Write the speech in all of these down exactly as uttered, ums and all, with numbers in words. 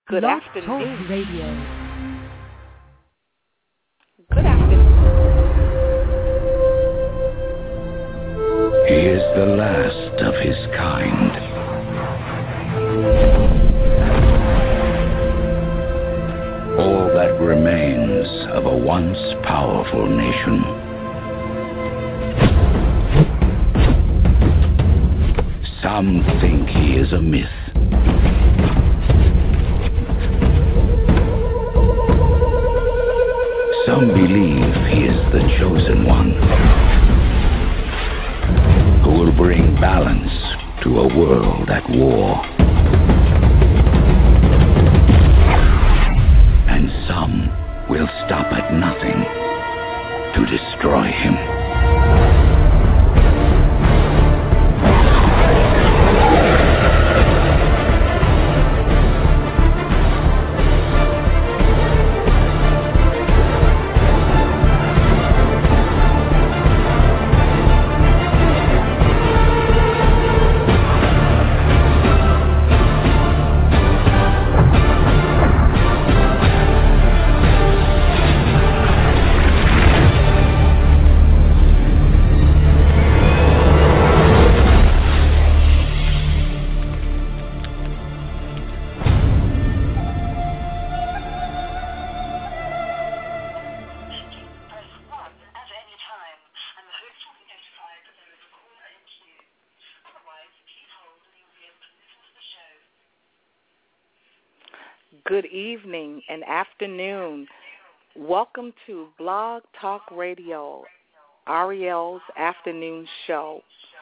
Good Blog afternoon. Talk Radio. Good afternoon. He is the last of his kind. All that remains of a once powerful nation. Some think he is a myth. Some believe he is the chosen one, who will bring balance to a world at war. And some will stop at nothing to destroy him. Good evening and afternoon. Welcome to Blog Talk Radio, Ariel's afternoon show.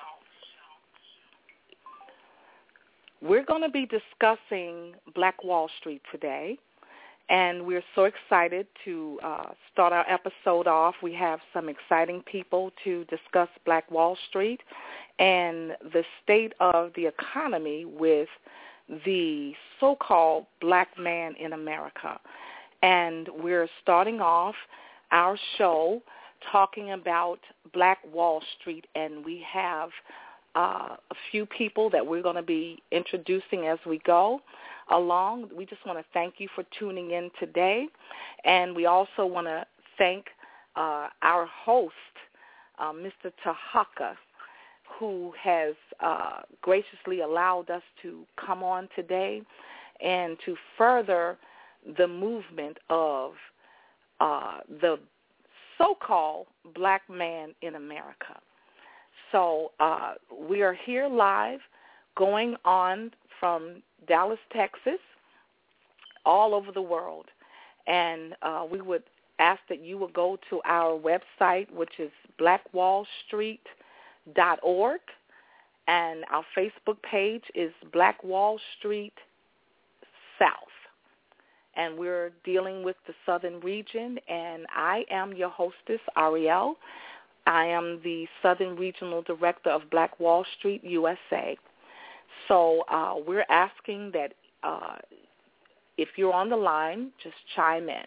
We're going to be discussing Black Wall Street today, and we're so excited to uh, start our episode off. We have some exciting people to discuss Black Wall Street and the state of the economy with the so-called black man in America. And we're starting off our show talking about Black Wall Street, and we have uh, a few people that we're going to be introducing as we go along. We just want to thank you for tuning in today, and we also want to thank uh, our host, uh, Mister Tahaka, who has uh, graciously allowed us to come on today and to further the movement of uh, the so-called black man in America. So uh, we are here live, going on from Dallas, Texas, all over the world. And uh, we would ask that you would go to our website, which is black wall street dot org, and our Facebook page is Black Wall Street South, and we're dealing with the southern region, and I am your hostess, Ariel. I am the Southern Regional Director of Black Wall Street, U S A. So uh, we're asking that uh, if you're on the line, just chime in.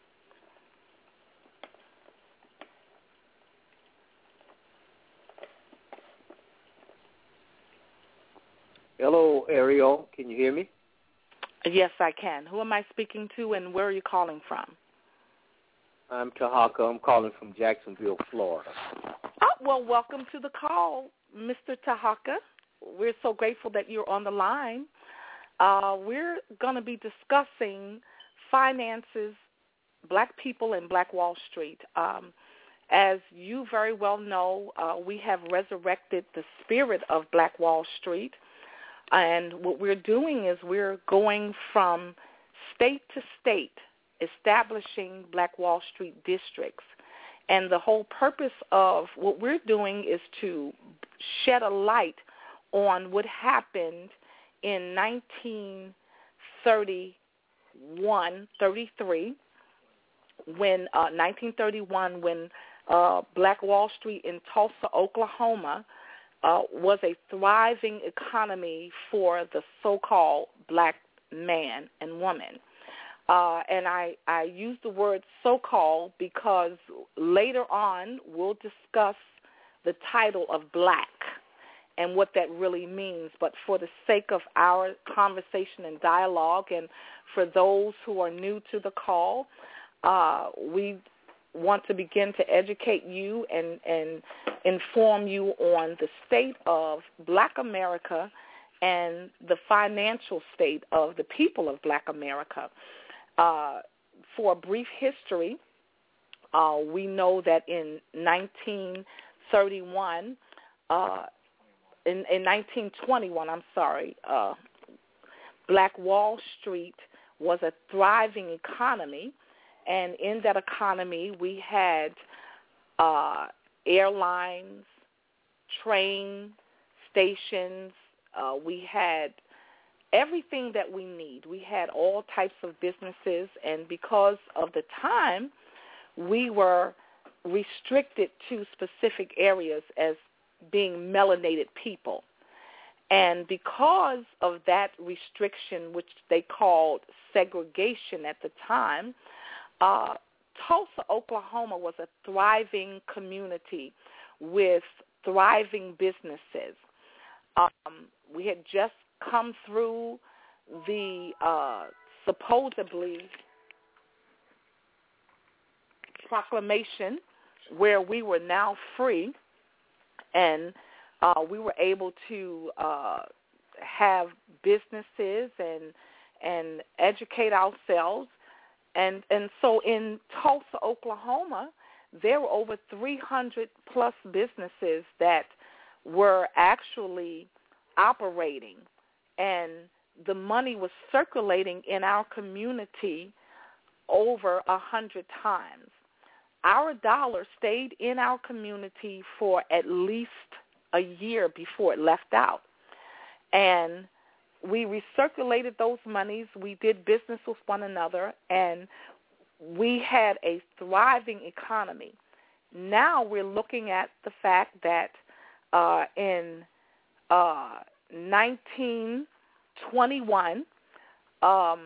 Hello, Ariel. Can you hear me? Yes, I can. Who am I speaking to, and where are you calling from? I'm Tahaka. I'm calling from Jacksonville, Florida. Oh, well, welcome to the call, Mister Tahaka. We're so grateful that you're on the line. Uh, we're going to be discussing finances, black people, and Black Wall Street. Um, as you very well know, uh, we have resurrected the spirit of Black Wall Street. And what we're doing is we're going from state to state, establishing Black Wall Street districts. And the whole purpose of what we're doing is to shed a light on what happened in nineteen thirty-one, thirty-three, when uh, nineteen thirty-one, when uh, Black Wall Street in Tulsa, Oklahoma, Uh, was a thriving economy for the so-called black man and woman. Uh, and I, I use the word so-called because later on we'll discuss the title of black. and what that really means. But for the sake of our conversation and dialogue, and for those who are new to the call, uh, we want to begin to educate you and, and inform you on the state of Black America and the financial state of the people of Black America. Uh, for a brief history, uh, we know that in nineteen thirty-one, uh, in, in nineteen twenty-one, I'm sorry, uh, Black Wall Street was a thriving economy, and in that economy we had uh, airlines, train stations, uh, we had everything that we need. We had all types of businesses, and because of the time, we were restricted to specific areas as being melanated people. And because of that restriction, which they called segregation at the time, uh, Tulsa, Oklahoma was a thriving community with thriving businesses. Um, we had just come through the uh, supposedly proclamation where we were now free, and uh, we were able to uh, have businesses and and educate ourselves. And and so in Tulsa, Oklahoma, there were over three hundred plus businesses that were actually operating, and the money was circulating in our community over a hundred times. Our dollar stayed in our community for at least a year before it left out. And we recirculated those monies. We did business with one another, and we had a thriving economy. Now we're looking at the fact that uh, in uh, nineteen twenty-one, um,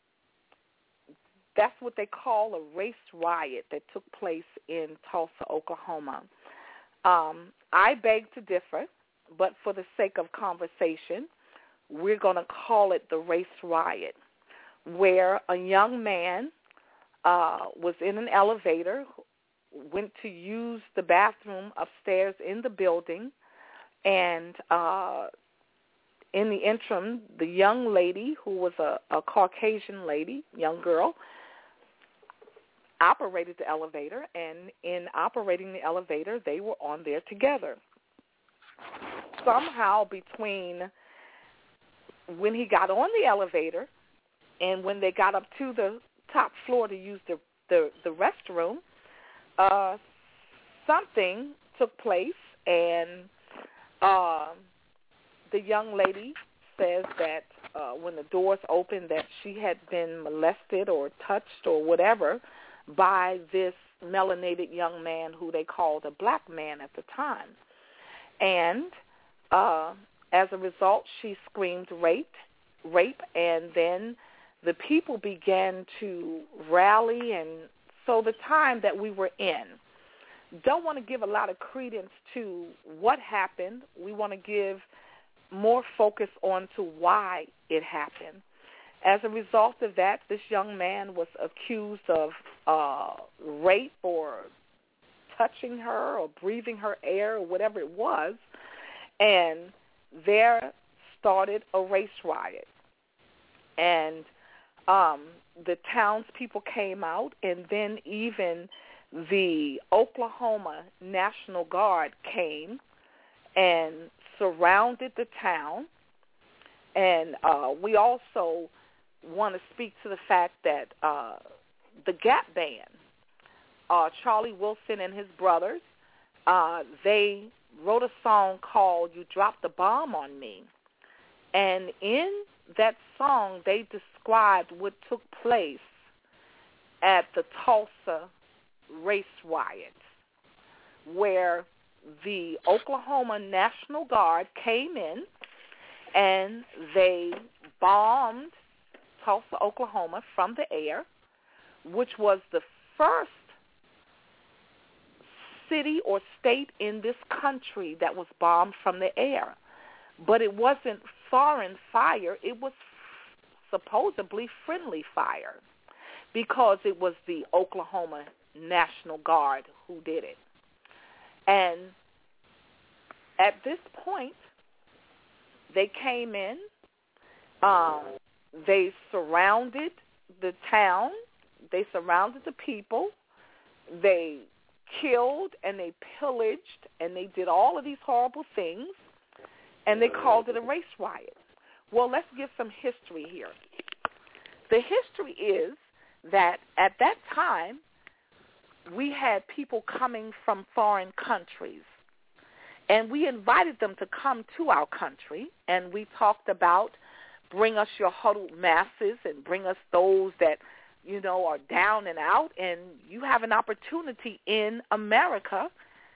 that's what they call a race riot that took place in Tulsa, Oklahoma. Um, I beg to differ, but for the sake of conversation, we're going to call it the race riot, where a young man uh, was in an elevator, went to use the bathroom upstairs in the building, and uh, in the interim, the young lady, who was a, a Caucasian lady, young girl, operated the elevator, and in operating the elevator, they were on there together. Somehow between when he got on the elevator and when they got up to the top floor to use the, the, the restroom, uh, something took place, and uh, the young lady says that uh, when the doors opened that she had been molested or touched or whatever by this melanated young man who they called a black man at the time. And uh, as a result, she screamed rape, rape, and then the people began to rally. And so the time that we were in, don't want to give a lot of credence to what happened. We want to give more focus on to why it happened. As a result of that, this young man was accused of uh, rape or touching her or breathing her air or whatever it was, and there started a race riot. And um, the townspeople came out, and then even the Oklahoma National Guard came and surrounded the town. And uh, we also want to speak to the fact that uh, the Gap Band, uh, Charlie Wilson and his brothers, uh, they wrote a song called You Dropped the Bomb on Me. And in that song, they described what took place at the Tulsa race riots, where the Oklahoma National Guard came in and they bombed Tulsa, Oklahoma from the air, which was the first city or state in this country that was bombed from the air. but it wasn't foreign fire. It was supposedly friendly fire because it was the Oklahoma National Guard who did it. And at this point, they came in, um, they surrounded the town, they surrounded the people, they killed and they pillaged and they did all of these horrible things, and they called it a race riot. Well, let's give some history here. The history is that at that time, we had people coming from foreign countries, and we invited them to come to our country, and we talked about bring us your huddled masses and bring us those that, you know, are down and out, and you have an opportunity in America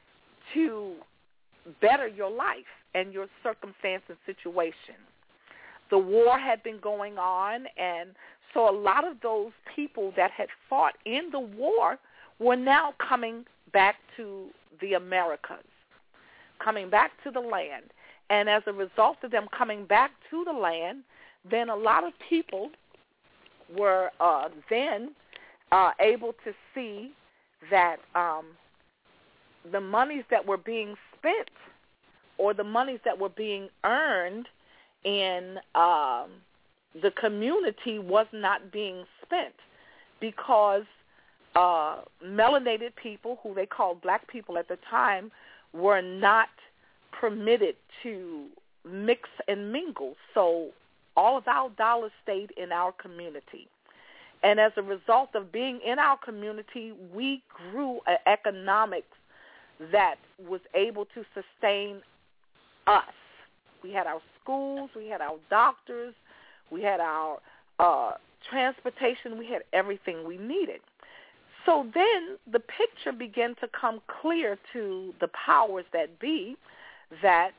to better your life and your circumstance and situation. The war had been going on, and so a lot of those people that had fought in the war were now coming back to the Americas, coming back to the land. And as a result of them coming back to the land, then a lot of people were uh, then uh, able to see that um, the monies that were being spent or the monies that were being earned in um, the community was not being spent because uh, melanated people, who they called black people at the time, were not permitted to mix and mingle. So all of our dollars stayed in our community. And as a result of being in our community, we grew an economics that was able to sustain us. We had our schools, we had our doctors, we had our uh, transportation, we had everything we needed. So then the picture began to come clear to the powers that be that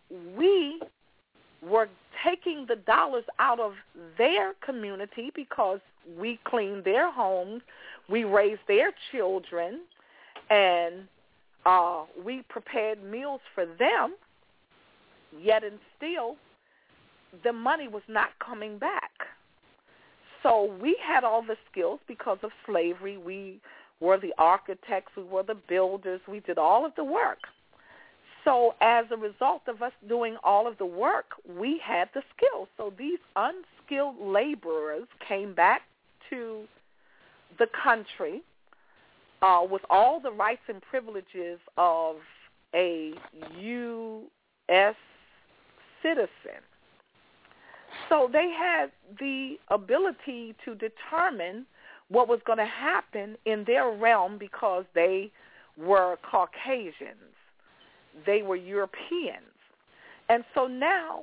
we were taking the dollars out of their community because we cleaned their homes, we raised their children, and uh, we prepared meals for them, yet and still the money was not coming back. So we had all the skills because of slavery. We were the architects, we were the builders, we did all of the work. So as a result of us doing all of the work, we had the skills. So these unskilled laborers came back to the country uh, with all the rights and privileges of a U S citizen. So they had the ability to determine what was going to happen in their realm because they were Caucasians. They were Europeans. And so now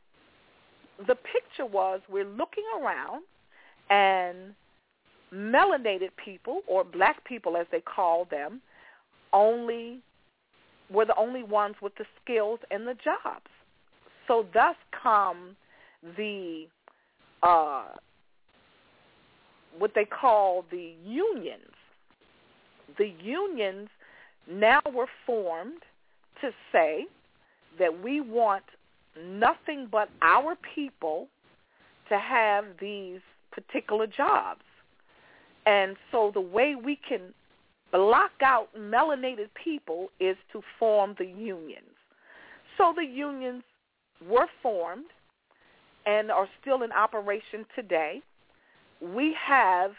the picture was we're looking around and melanated people, or black people as they call them, only were the only ones with the skills and the jobs. So thus come the uh, what they call the unions. The unions now were formed to say that we want nothing but our people to have these particular jobs. And so the way we can block out melanated people is to form the unions. So the unions were formed and are still in operation today. We have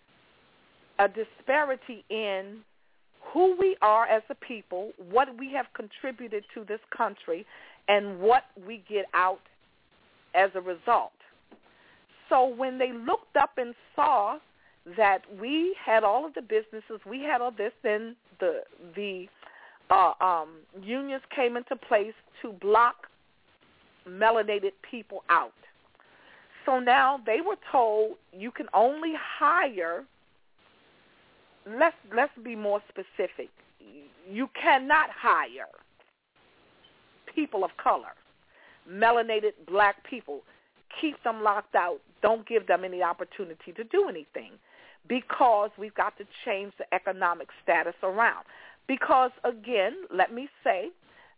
a disparity in who we are as a people, what we have contributed to this country, and what we get out as a result. So when they looked up and saw that we had all of the businesses, we had all this, then the the uh, um, unions came into place to block melanated people out. So now they were told you can only hire, let's, let's be more specific, you cannot hire people of color, melanated black people. Keep them locked out. Don't give them any opportunity to do anything because we've got to change the economic status around. Because, again, let me say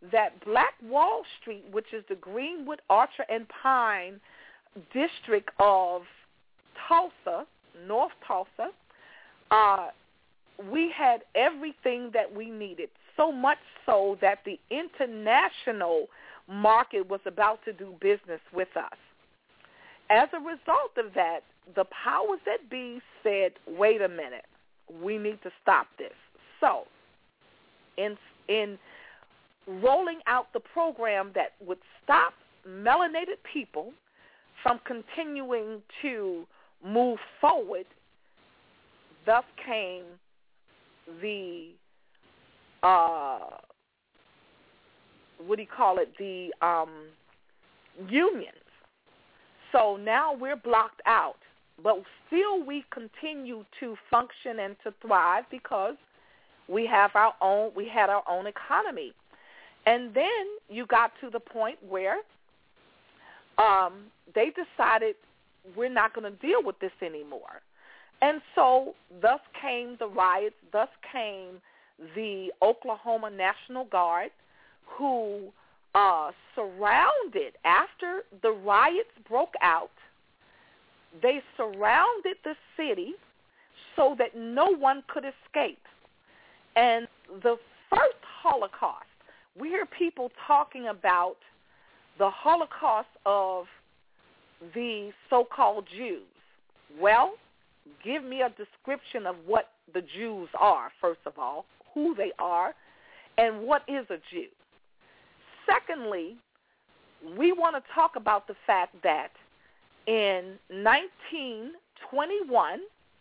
that Black Wall Street, which is the Greenwood, Archer, and Pine district of Tulsa, North Tulsa, uh, we had everything that we needed, so much so that the international market was about to do business with us. As a result of that, the powers that be said, wait a minute, we need to stop this. So in in rolling out the program that would stop melanated people from continuing to move forward, thus came the, uh, what do you call it, the um, unions. So now we're blocked out, but still we continue to function and to thrive because we have our own, we had our own economy. And then you got to the point where um, they decided we're not going to deal with this anymore. And so thus came the riots, thus came the Oklahoma National Guard, who uh, surrounded, after the riots broke out, they surrounded the city so that no one could escape. And the first Holocaust, we hear people talking about the Holocaust of the so-called Jews. Well, give me a description of what the Jews are, first of all, who they are, and what is a Jew. Secondly, we want to talk about the fact that in nineteen twenty-one,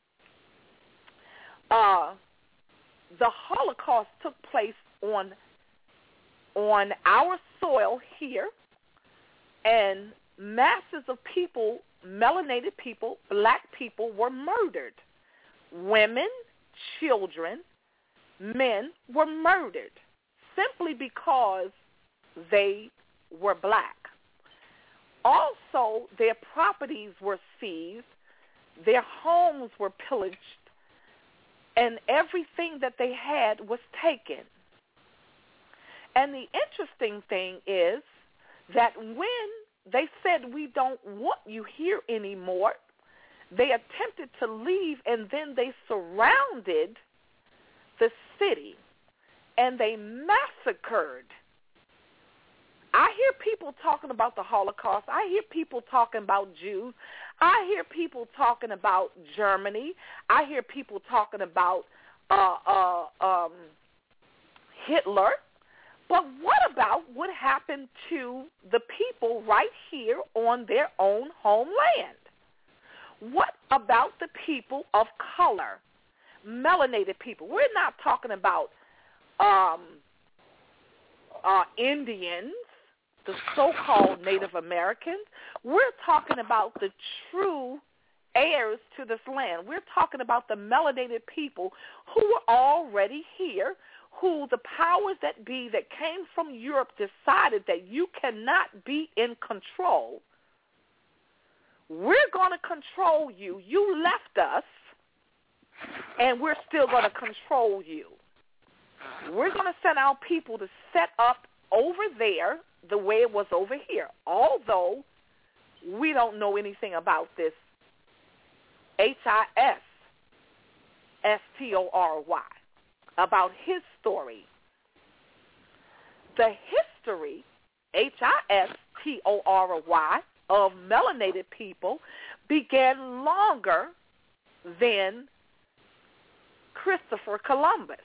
uh, the Holocaust took place on on our soil here, and masses of people, melanated people, black people, were murdered. Women, children, men were murdered simply because they were black. Also, their properties were seized, their homes were pillaged, and everything that they had was taken. And the interesting thing is that when they said, we don't want you here anymore, they attempted to leave, and then they surrounded the city, and they massacred. I hear people talking about the Holocaust. I hear people talking about Jews. I hear people talking about Germany. I hear people talking about uh, uh, um, Hitler. But what about what happened to the people right here on their own homeland? What about the people of color, melanated people? We're not talking about um, uh, Indians, the so-called Native Americans. We're talking about the true heirs to this land. We're talking about the melanated people who were already here, who the powers that be that came from Europe decided that you cannot be in control. We're going to control you. You left us, and we're still going to control you. We're going to send our people to set up over there the way it was over here, although we don't know anything about this H I S S T O R Y, about his story. The history, H I S T O R Y, of melanated people began longer than Christopher Columbus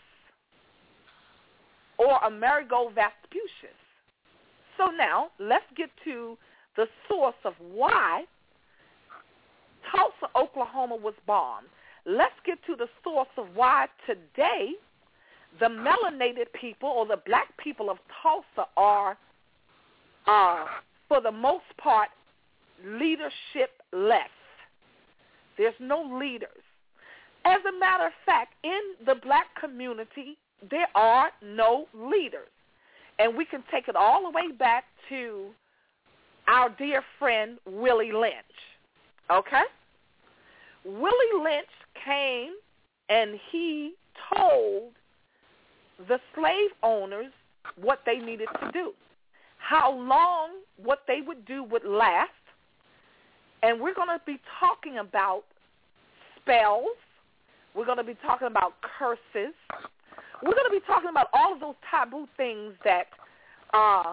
or Amerigo Vespucius. So now let's get to the source of why Tulsa, Oklahoma was bombed. Let's get to the source of why today the melanated people or the black people of Tulsa are, uh, for the most part, leadership-less. There's no leaders. As a matter of fact, in the black community, there are no leaders. And we can take it all the way back to our dear friend Willie Lynch, okay? Willie Lynch came and he told the slave owners what they needed to do, how long what they would do would last, and we're going to be talking about spells. We're going to be talking about curses. We're going to be talking about all of those taboo things that uh,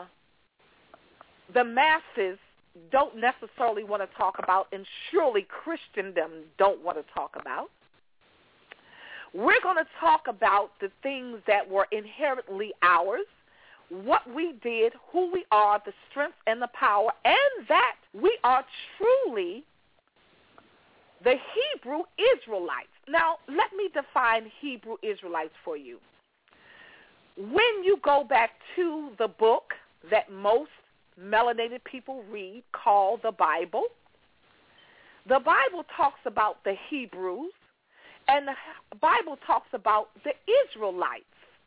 the masses don't necessarily want to talk about, and surely Christendom don't want to talk about. We're going to talk about the things that were inherently ours, what we did, who we are, the strength and the power, and that we are truly the Hebrew Israelites. Now, let me define Hebrew Israelites for you. When you go back to the book that most melanated people read called the Bible, the Bible talks about the Hebrews, and the Bible talks about the Israelites.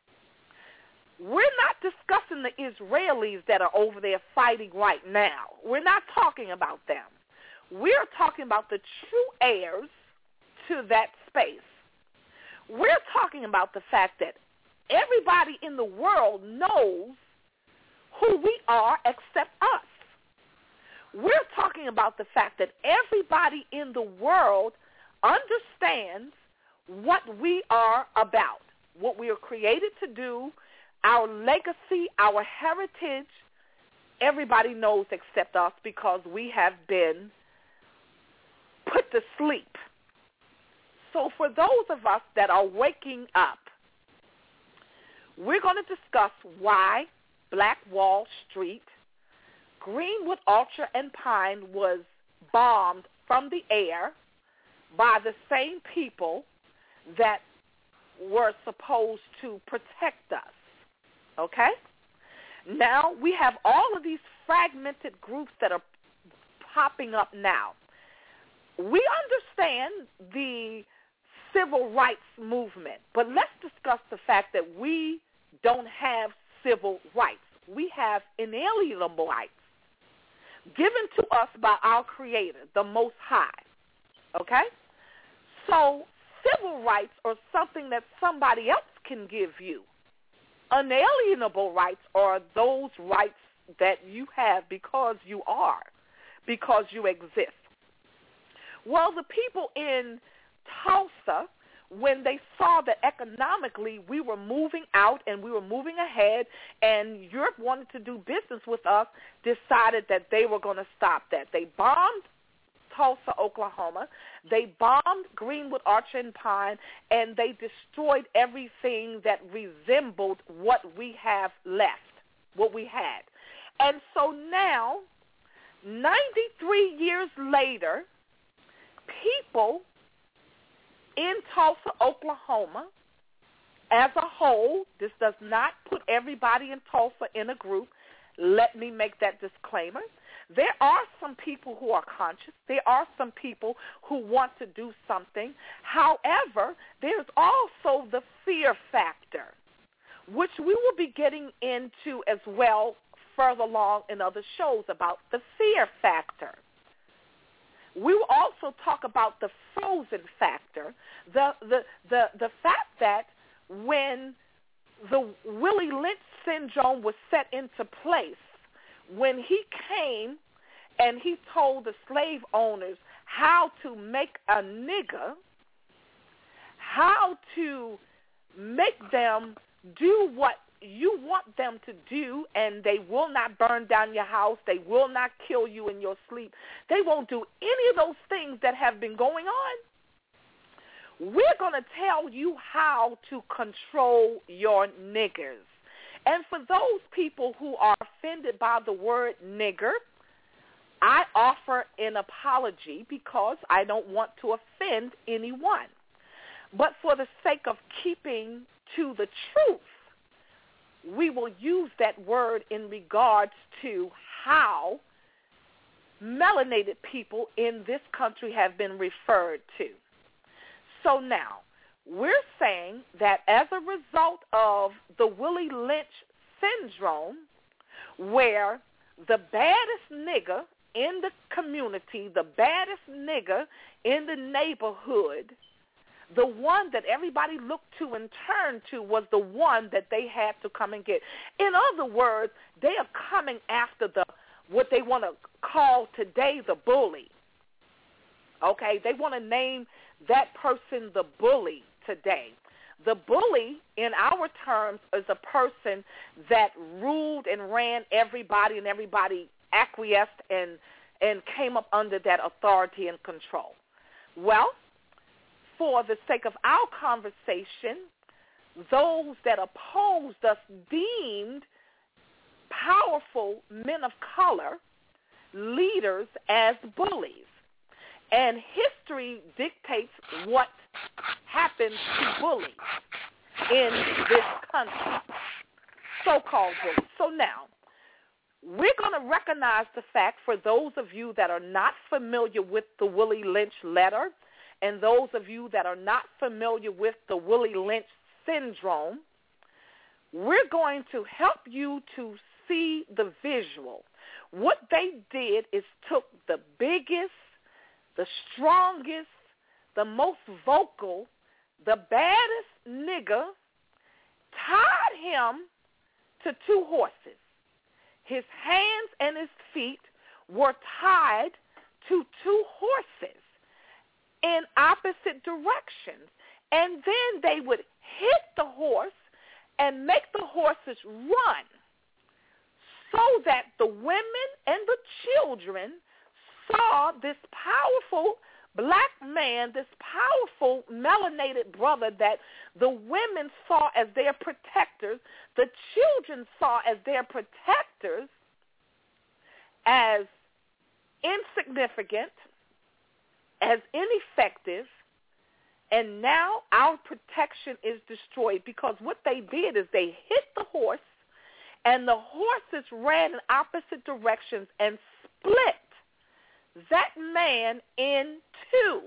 We're not discussing the Israelis that are over there fighting right now. We're not talking about them. We're talking about the true heirs to that space. We're talking about the fact that everybody in the world knows who we are except us. We're talking about the fact that everybody in the world understands what we are about, what we are created to do, our legacy, our heritage. Everybody knows except us because we have been put to sleep. So for those of us that are waking up, we're going to discuss why Black Wall Street, Greenwood, Orchard, and Pine was bombed from the air by the same people that were supposed to protect us. Okay? Now, we have all of these fragmented groups that are popping up now. We understand the civil rights movement, but let's discuss the fact that we don't have civil rights. We have inalienable rights given to us by our Creator, the Most High. Okay? So civil rights are something that somebody else can give you. Unalienable rights are those rights that you have because you are, because you exist. Well, the people in Tulsa, when they saw that economically we were moving out and we were moving ahead and Europe wanted to do business with us, decided that they were going to stop that. They bombed Tulsa, Oklahoma. They bombed Greenwood, Orchard, and Pine, and they destroyed everything that resembled what we have left, what we had. And so now, ninety-three years later, people in Tulsa, Oklahoma, as a whole, this does not put everybody in Tulsa in a group. Let me make that disclaimer. There are some people who are conscious. There are some people who want to do something. However, there's also the fear factor, which we will be getting into as well further along in other shows about the fear factor. We will also talk about the frozen factor, the, the, the, the fact that when the Willie Lynch syndrome was set into place, when he came and he told the slave owners how to make a nigger, how to make them do what you want them to do, and they will not burn down your house, they will not kill you in your sleep, they won't do any of those things that have been going on. We're going to tell you how to control your niggers. And for those people who are offended by the word nigger, I offer an apology because I don't want to offend anyone. But for the sake of keeping to the truth, we will use that word in regards to how melanated people in this country have been referred to. So now, we're saying that as a result of the Willie Lynch syndrome, where the baddest nigger in the community, the baddest nigger in the neighborhood, The one that everybody looked to and turned to was the one that they had to come and get. In other words, they are coming after the what they want to call today the bully. Okay, they want to name that person the bully today. The bully, in our terms, is a person that ruled and ran everybody, and everybody acquiesced and and came up under that authority and control. Well, for the sake of our conversation, those that opposed us deemed powerful men of color leaders as bullies. And history dictates what happened to bullies in this country, so-called bullies. So now, we're going to recognize the fact, for those of you that are not familiar with the Willie Lynch letter, and those of you that are not familiar with the Willie Lynch syndrome, we're going to help you to see the visual. What they did is took the biggest, the strongest, the most vocal, the baddest nigger, tied him to two horses. His hands and his feet were tied to two horses in opposite directions. And then they would hit the horse and make the horses run so that the women and the children saw this powerful black man, this powerful melanated brother that the women saw as their protectors, the children saw as their protectors, as insignificant, as ineffective, and now our protection is destroyed because what they did is they hit the horse, and the horses ran in opposite directions and split that man in two,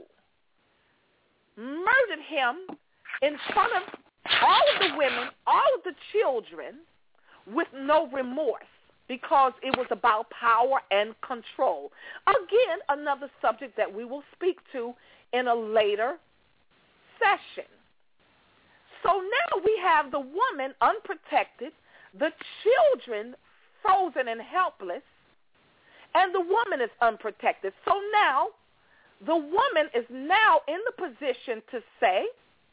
murdered him in front of all of the women, all of the children, with no remorse, because it was about power and control. Again, another subject that we will speak to in a later session. So now we have the woman unprotected, the children frozen and helpless, and the woman is unprotected. So now the woman is now in the position to say,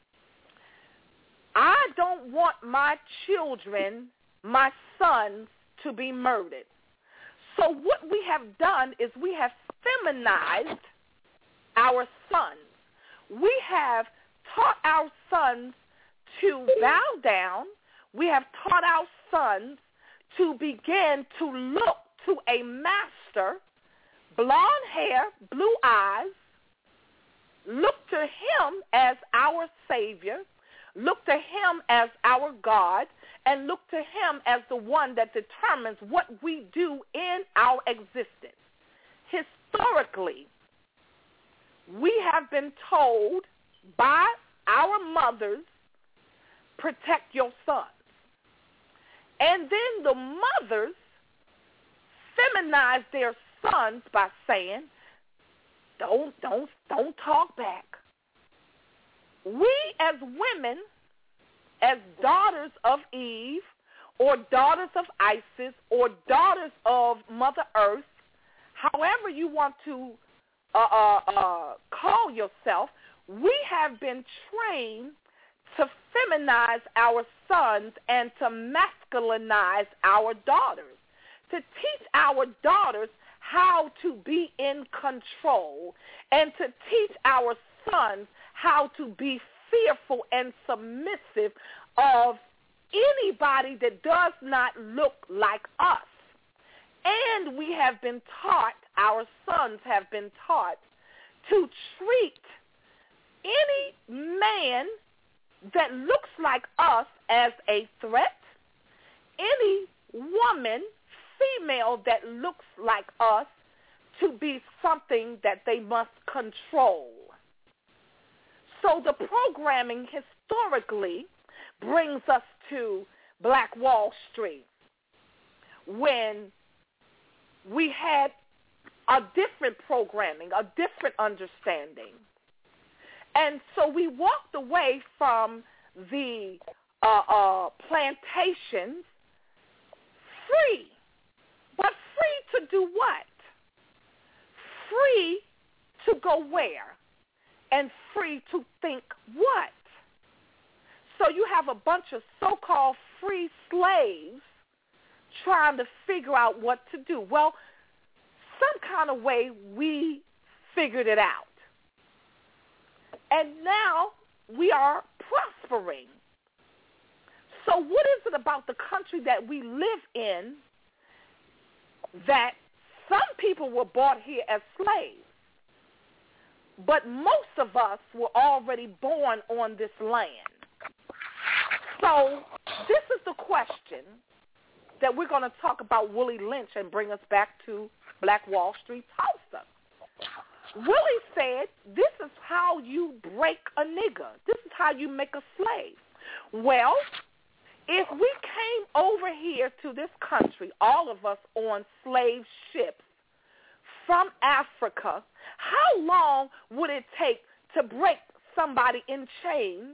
I don't want my children, my sons, to be murdered. So what we have done is we have feminized our sons. We have taught our sons to bow down. We have taught our sons to begin to look to a master, blonde hair, blue eyes, look to him as our Savior, look to him as our God, and look to him as the one that determines what we do in our existence. Historically, we have been told by our mothers, protect your sons. And then the mothers feminize their sons by saying, don't, don't, don't talk back. We as women, as daughters of Eve, or daughters of Isis, or daughters of Mother Earth, however you want to uh, uh, uh, call yourself, we have been trained to feminize our sons and to masculinize our daughters, to teach our daughters how to be in control, and to teach our sons how to be fearful and submissive of anybody that does not look like us. And we have been taught, our sons have been taught, to treat any man that looks like us as a threat, any woman, female that looks like us, to be something that they must control. So the programming historically brings us to Black Wall Street, when we had a different programming, a different understanding. And so we walked away from the uh, uh, plantations free. But free to do what? Free to go where? And free to think what? So you have a bunch of so-called free slaves trying to figure out what to do. Well, some kind of way we figured it out. And now we are prospering. So what is it about the country that we live in that some people were brought here as slaves, but most of us were already born on this land? So this is the question that we're going to talk about Willie Lynch and bring us back to Black Wall Street Tulsa. Willie said, this is how you break a nigger. This is how you make a slave. Well, if we came over here to this country, all of us on slave ships from Africa, how long would it take to break somebody in chains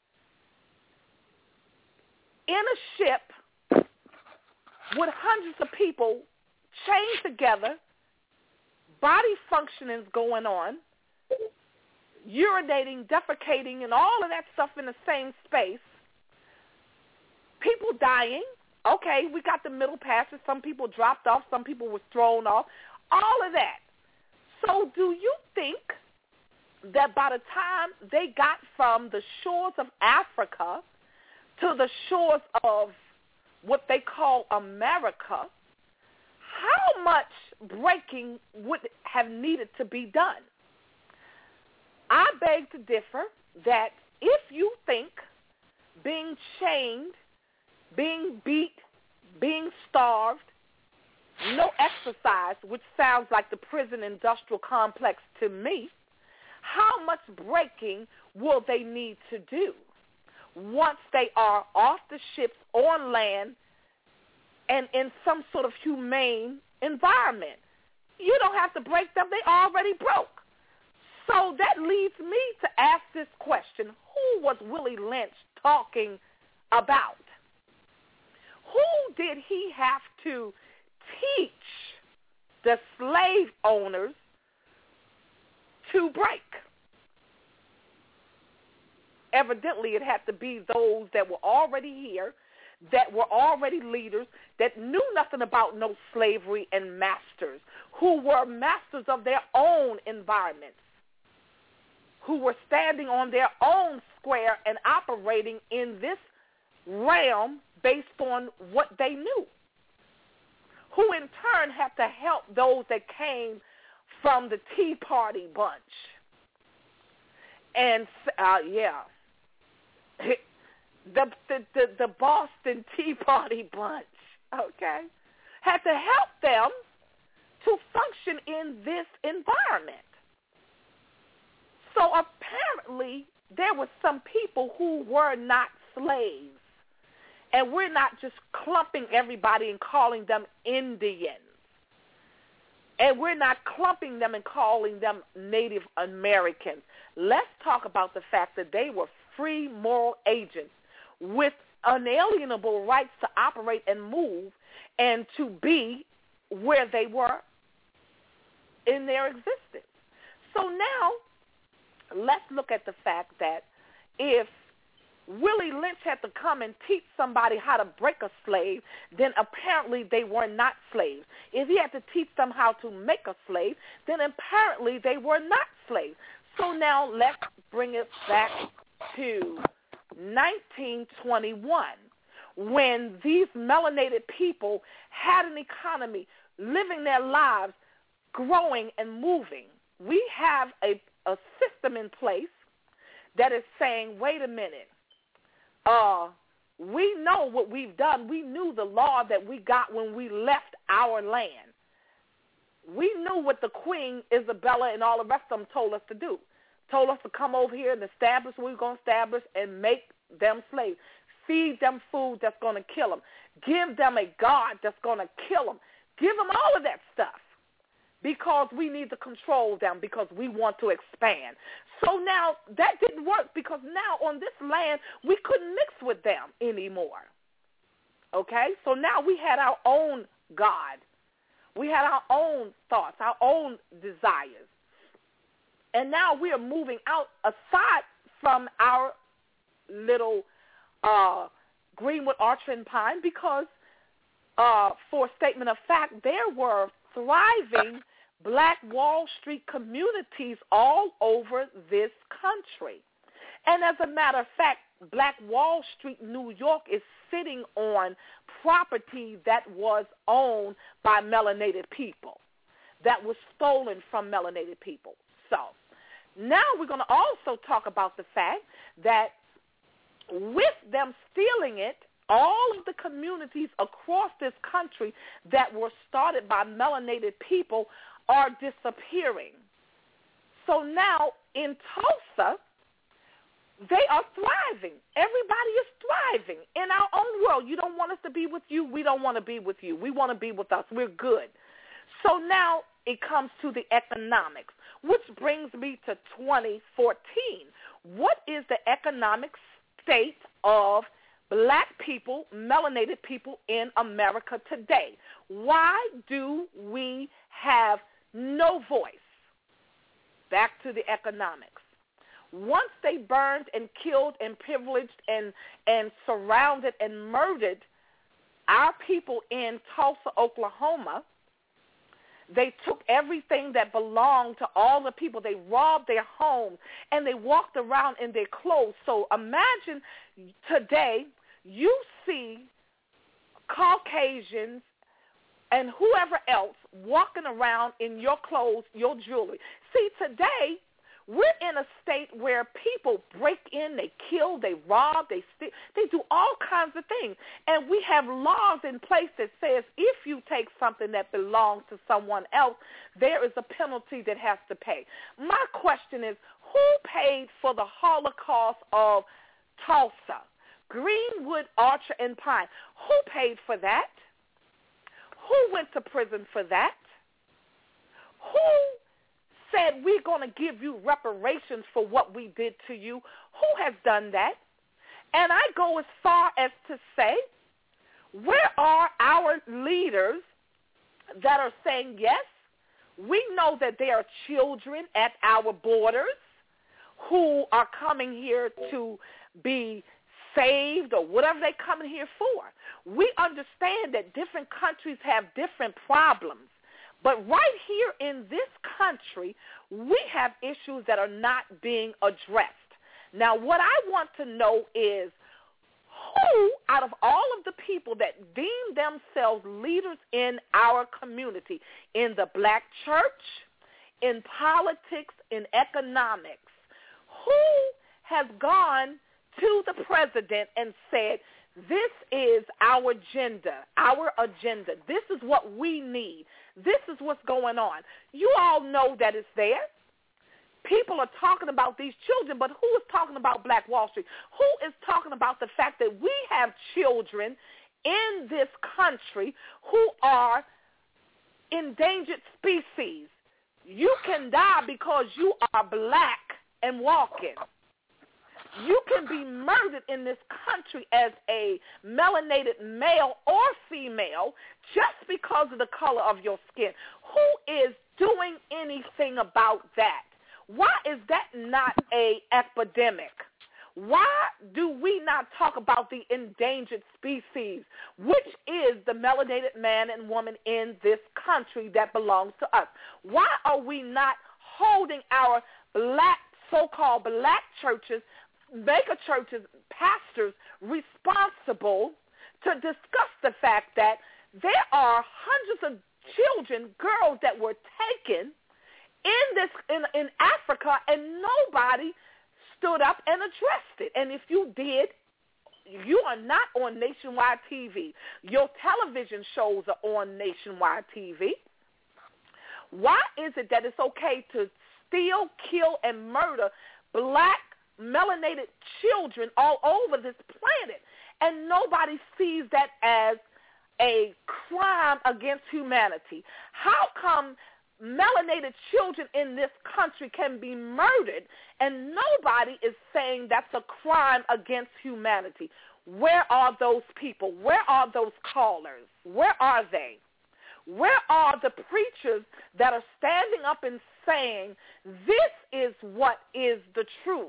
in a ship with hundreds of people chained together, body functionings going on, urinating, defecating, and all of that stuff in the same space, people dying? Okay, we got the middle passage. Some people dropped off. Some people were thrown off. All of that. So do you think that by the time they got from the shores of Africa to the shores of what they call America, how much breaking would have needed to be done? I beg to differ that if you think being chained, being beat, being starved, no exercise, which sounds like the prison industrial complex to me, how much breaking will they need to do once they are off the ships on land and in some sort of humane environment? You don't have to break them. They already broke. So that leads me to ask this question. Who was Willie Lynch talking about? Who did he have to teach the slave owners to break? Evidently, it had to be those that were already here, that were already leaders, that knew nothing about no slavery and masters, who were masters of their own environments, who were standing on their own square and operating in this realm based on what they knew, who in turn had to help those that came from the Tea Party bunch. And, uh, yeah, the, the, the, the Boston Tea Party bunch, okay, had to help them to function in this environment. So apparently there were some people who were not slaves. And we're not just clumping everybody and calling them Indians. And we're not clumping them and calling them Native Americans. Let's talk about the fact that they were free moral agents with unalienable rights to operate and move and to be where they were in their existence. So now let's look at the fact that if Willie Lynch had to come and teach somebody how to break a slave, then apparently they were not slaves. If he had to teach them how to make a slave, then apparently they were not slaves. So now let's bring it back to nineteen twenty-one, when these melanated people had an economy, living their lives, growing and moving. We have a, a system in place that is saying, wait a minute, Uh, we know what we've done. We knew the law that we got when we left our land. We knew what the Queen Isabella and all the rest of them told us to do. Told us to come over here and establish what we we're going to establish and make them slaves. Feed them food that's going to kill them. Give them a God that's going to kill them. Give them all of that stuff. because we need to control them because we want to expand. So now that didn't work because now on this land we couldn't mix with them anymore. Okay? So now we had our own God. We had our own thoughts, our own desires. And now we are moving out aside from our little uh, Greenwood, Archer, and Pine because uh, for a statement of fact, there were thriving Black Wall Street communities all over this country. And as a matter of fact, Black Wall Street, New York, is sitting on property that was owned by melanated people, that was stolen from melanated people. So now we're going to also talk about the fact that with them stealing it, all of the communities across this country that were started by melanated people are disappearing. So now in Tulsa, they are thriving. Everybody is thriving in our own world. You don't want us to be with you. We don't want to be with you. We want to be with us. We're good. So now it comes to the economics, which brings me to twenty fourteen. What is the economic state of Black people, melanated people in America today? Why do we have no voice? Back to the economics. Once they burned and killed and privileged and, and surrounded and murdered our people in Tulsa, Oklahoma, they took everything that belonged to all the people. They robbed their homes, and they walked around in their clothes. So imagine today you see Caucasians and whoever else walking around in your clothes, your jewelry. See, today we're in a state where people break in, they kill, they rob, they steal, they do all kinds of things. And we have laws in place that says if you take something that belongs to someone else, there is a penalty that has to pay. My question is, who paid for the Holocaust of Tulsa, Greenwood, Archer, and Pine? Who paid for that? Who went to prison for that? Who said we're going to give you reparations for what we did to you? Who has done that? And I go as far as to say, where are our leaders that are saying, yes, we know that there are children at our borders who are coming here to be saved or whatever they're coming here for. We understand that different countries have different problems. But right here in this country, we have issues that are not being addressed. Now, what I want to know is who, out of all of the people that deem themselves leaders in our community, in the Black church, in politics, in economics, who has gone to the president and said, this is our agenda, our agenda. This is what we need. This is what's going on. You all know that it's there. People are talking about these children, but who is talking about Black Wall Street? Who is talking about the fact that we have children in this country who are endangered species? You can die because you are Black and walking. You can be murdered in this country as a melanated male or female just because of the color of your skin. Who is doing anything about that? Why is that not an epidemic? Why do we not talk about the endangered species, which is the melanated man and woman in this country that belongs to us? Why are we not holding our Black, so-called Black churches, mega churches, pastors responsible to discuss the fact that there are hundreds of children, girls that were taken in this in, in Africa, and nobody stood up and addressed it. And if you did, you are not on nationwide T V. Your television shows are on nationwide T V. Why is it that it's okay to steal, kill, and murder Black melanated children all over this planet, and nobody sees that as a crime against humanity? How come melanated children in this country can be murdered, and nobody is saying that's a crime against humanity. Where are those people? Where are those callers? Where are they? Where are the preachers that are standing up and saying, this is what is the truth?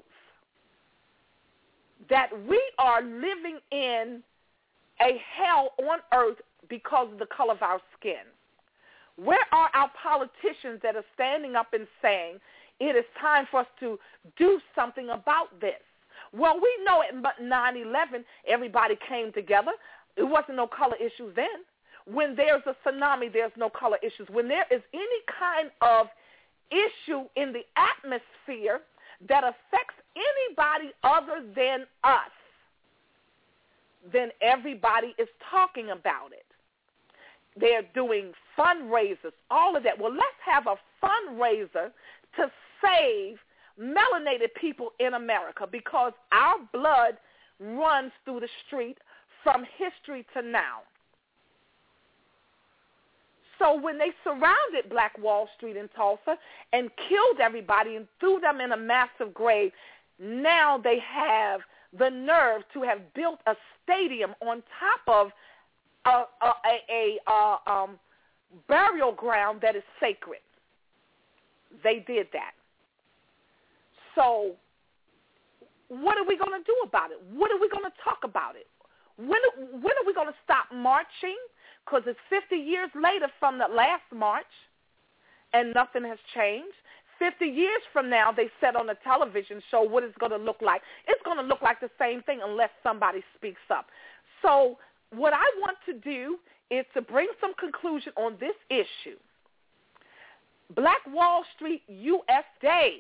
That we are living in a hell on earth because of the color of our skin. Where are our politicians that are standing up and saying, it is time for us to do something about this? Well, we know at nine eleven, everybody came together. It wasn't no color issues then. When there's a tsunami, there's no color issues. When there is any kind of issue in the atmosphere that affects anybody other than us, then everybody is talking about it. They're doing fundraisers, all of that. Well, let's have a fundraiser to save melanated people in America, because our blood runs through the street from history to now. So when they surrounded Black Wall Street in Tulsa and killed everybody and threw them in a massive grave, now they have the nerve to have built a stadium on top of a, a, a, a, a um, burial ground that is sacred. They did that. So what are we going to do about it? What are we going to talk about it? When, when are we going to stop marching? Because it's fifty years later from the last march, and nothing has changed. fifty years from now, they said on the television show what it's going to look like. It's going to look like the same thing unless somebody speaks up. So what I want to do is to bring some conclusion on this issue. Black Wall Street U S A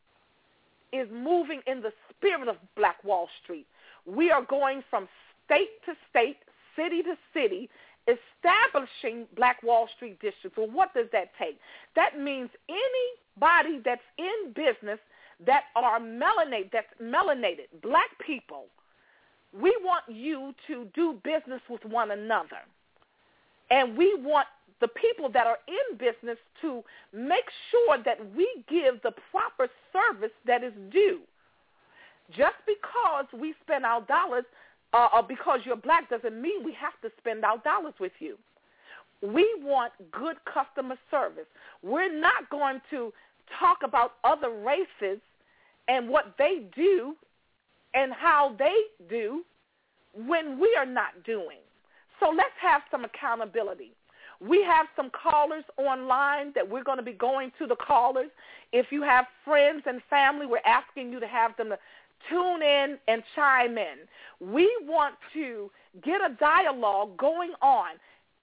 is moving in the spirit of Black Wall Street. We are going from state to state, city to city, establishing Black Wall Street districts. Well, what does that take? That means anybody that's in business that are melanated, that's melanated, black people, we want you to do business with one another. And we want the people that are in business to make sure that we give the proper service that is due. Just because we spend our dollars Uh, or because you're black doesn't mean we have to spend our dollars with you. We want good customer service. We're not going to talk about other races and what they do and how they do when we are not doing. So let's have some accountability. We have some callers online that we're going to be going to the callers. If you have friends and family, we're asking you to have them to tune in and chime in. We want to get a dialogue going on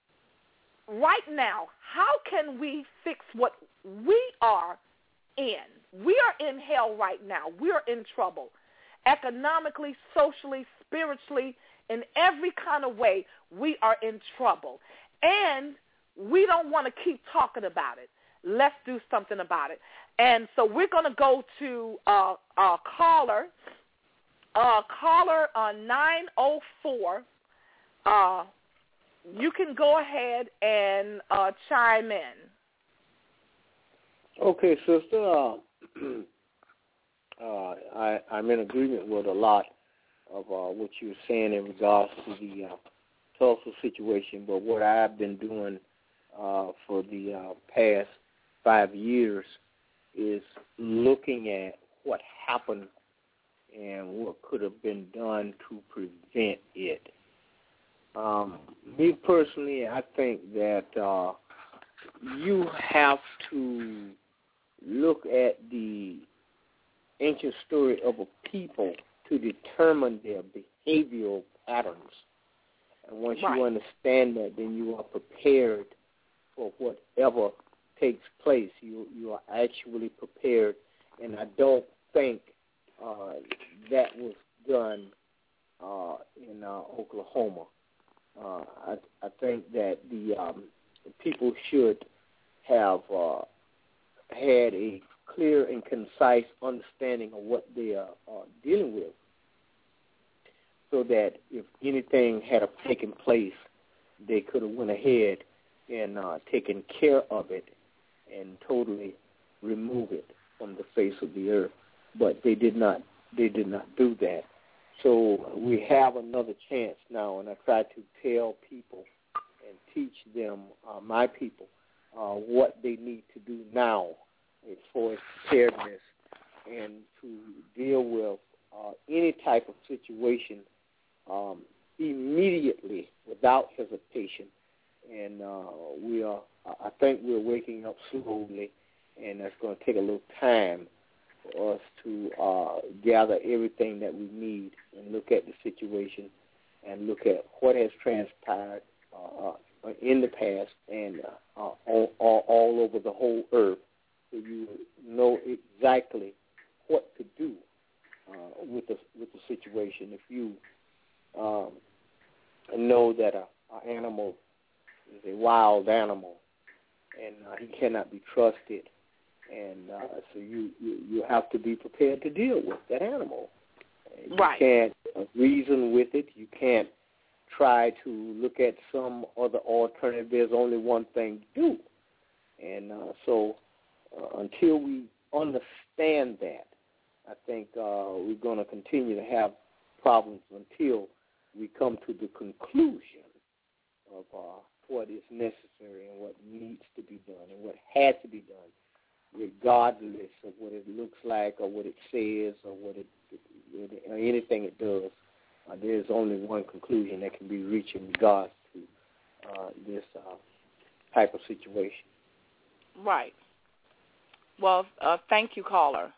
right now. How can we fix what we are in? We are in hell right now. We are in trouble. Economically, socially, spiritually, in every kind of way, we are in trouble. And we don't want to keep talking about it. Let's do something about it. And so we're going to go to uh, a caller, uh, caller uh, nine oh four. Uh, you can go ahead and uh, chime in. Okay, sister. Uh, uh, I, I'm in agreement with a lot of uh, what you're saying in regards to the uh, Tulsa situation, but what I've been doing uh, for the uh, past five years is looking at what happened and what could have been done to prevent it. Um, me personally, I think that uh, you have to look at the ancient story of a people to determine their behavioral patterns. And once right. you understand that, then you are prepared for whatever takes place. You you are actually prepared, and I don't think uh, that was done uh, in uh, Oklahoma. Uh, I, I think that the, um, the people should have uh, had a clear and concise understanding of what they are uh, dealing with, so that if anything had taken place, they could have went ahead and uh, taken care of it and totally remove it from the face of the earth. But they did not. They did not do that. So we have another chance now, and I try to tell people and teach them, uh, my people, uh, what they need to do now as far as preparedness and to deal with uh, any type of situation um, immediately without hesitation. And uh, we are, I think we're waking up slowly, and that's going to take a little time for us to uh, gather everything that we need and look at the situation and look at what has transpired uh, in the past and uh, all, all, all over the whole earth, so you know exactly what to do uh, with the with the situation. If you um, know that a, a animal is a wild animal and uh, he cannot be trusted, and uh, so you, you you have to be prepared to deal with that animal. You right. can't uh, reason with it. You can't try to look at some other alternative. There's only one thing to do. And uh, so uh, until we understand that, I think uh, we're going to continue to have problems until we come to the conclusion of uh, what is necessary and what needs to be done and what has to be done, regardless of what it looks like or what it says or what it, or anything it does. Uh, there's only one conclusion that can be reached in regards to uh, this uh, type of situation. Right. Well, uh, thank you, caller.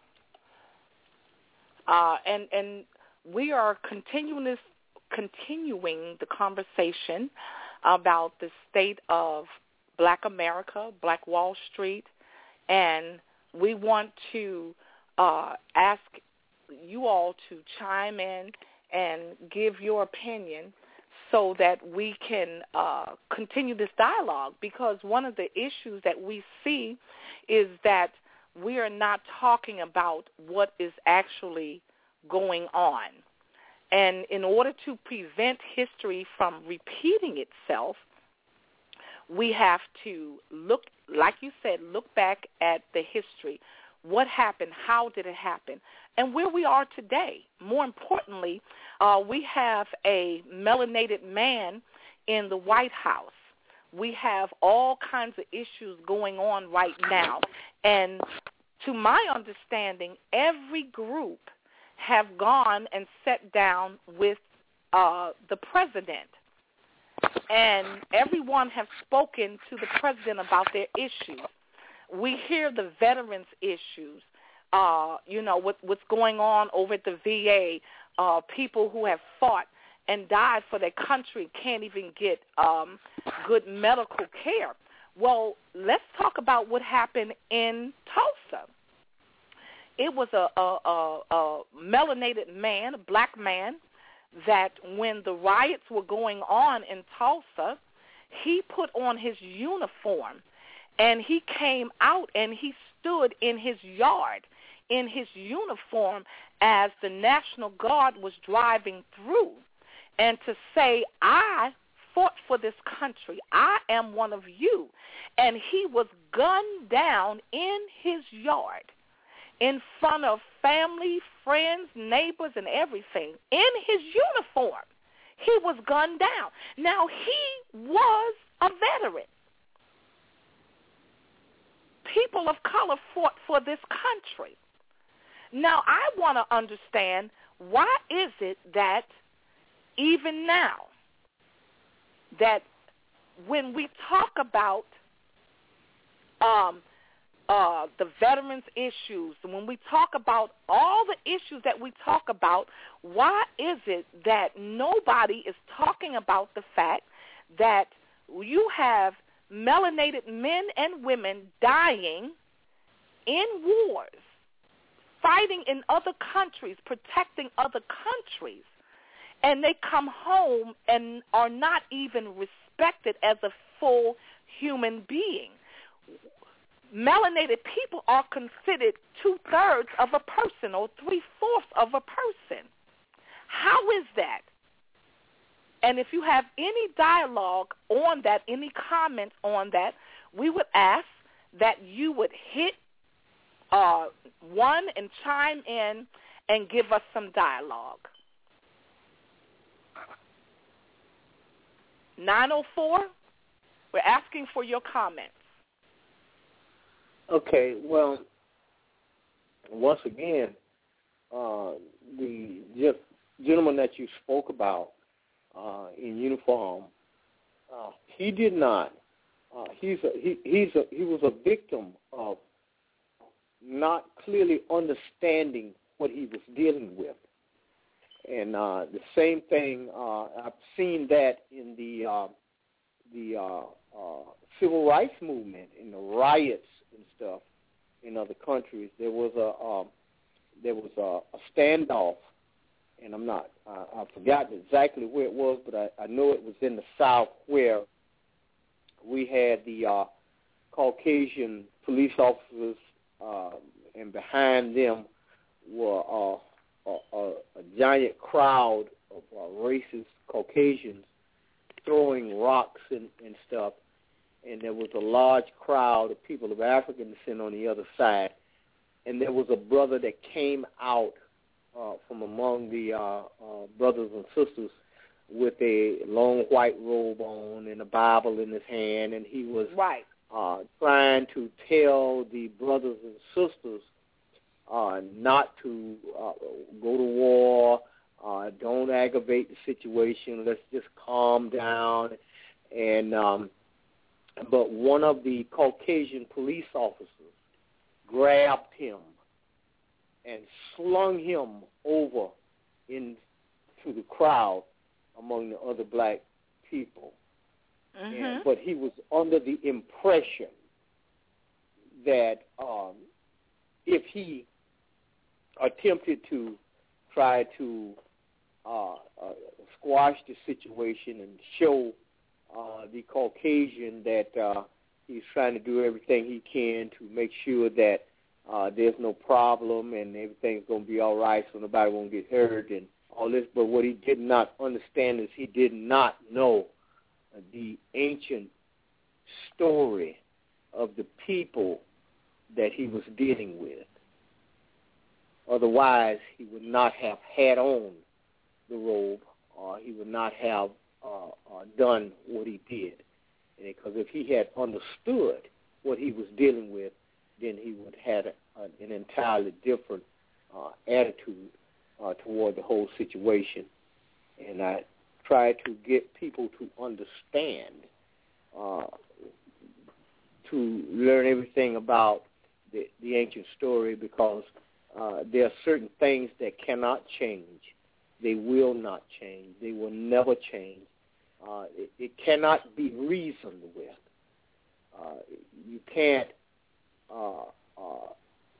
Uh, and and we are continuing this, continuing the conversation about the state of Black America, Black Wall Street, and we want to uh, ask you all to chime in and give your opinion so that we can uh, continue this dialogue, because one of the issues that we see is that we are not talking about what is actually going on. And in order to prevent history from repeating itself, we have to look, like you said, look back at the history. What happened? How did it happen? And where we are today. More importantly, uh, we have a melanated man in the White House. We have all kinds of issues going on right now. And to my understanding, every group have gone and sat down with uh, the president. And everyone have spoken to the president about their issues. We hear the veterans' issues, uh, you know, what, what's going on over at the V A, uh, people who have fought and died for their country can't even get um, good medical care. Well, let's talk about what happened in Tulsa. It was a, a, a, a melanated man, a black man, that when the riots were going on in Tulsa, he put on his uniform and he came out and he stood in his yard in his uniform as the National Guard was driving through, and to say, I fought for this country. I am one of you. And he was gunned down in his yard in front of family, friends, neighbors, and everything, in his uniform. He was gunned down. Now, he was a veteran. People of color fought for this country. Now, I want to understand, why is it that even now, that when we talk about um, uh, the veterans' issues, when we talk about all the issues that we talk about, why is it that nobody is talking about the fact that you have melanated men and women dying in wars, fighting in other countries, protecting other countries, and they come home and are not even respected as a full human being? Melanated people are considered two-thirds of a person or three-fourths of a person. How is that? And if you have any dialogue on that, any comments on that, we would ask that you would hit uh, one and chime in and give us some dialogue. nine oh four, we're asking for your comments. Okay, well, once again, uh, the gentleman that you spoke about uh, in uniform, uh, he did not. Uh, he's a, he he's a, he was a victim of not clearly understanding what he was dealing with, and uh, the same thing uh, I've seen that in the uh, the uh, uh, civil rights movement, in the riots and stuff in other countries. There was a um, there was a, a standoff, and I'm not uh, I've forgotten exactly where it was, but I, I know it was in the South where we had the uh, Caucasian police officers, uh, and behind them were uh, a, a, a giant crowd of uh, racist Caucasians throwing rocks and, and stuff, and there was a large crowd of people of African descent on the other side, and there was a brother that came out uh, from among the uh, uh, brothers and sisters with a long white robe on and a Bible in his hand, and he was right. uh, trying to tell the brothers and sisters uh, not to uh, go to war, uh, don't aggravate the situation, let's just calm down. And um, but one of the Caucasian police officers grabbed him and slung him over into the crowd among the other black people. Mm-hmm. And, but he was under the impression that um, if he attempted to try to uh, uh, squash the situation and show uh, the Caucasian that uh, he's trying to do everything he can to make sure that uh, there's no problem and everything's going to be all right so nobody won't get hurt and all this, but what he did not understand is he did not know the ancient story of the people that he was dealing with. Otherwise, he would not have had on the robe, or he would not have uh, uh, done what he did. Because if he had understood what he was dealing with, then he would have had a, an entirely different uh, attitude Uh, toward the whole situation. And I try to get people to understand, uh, to learn everything about the, the ancient story, because uh, there are certain things that cannot change. They will not change. They will never change. Uh, it, it cannot be reasoned with. Uh, you can't uh, uh,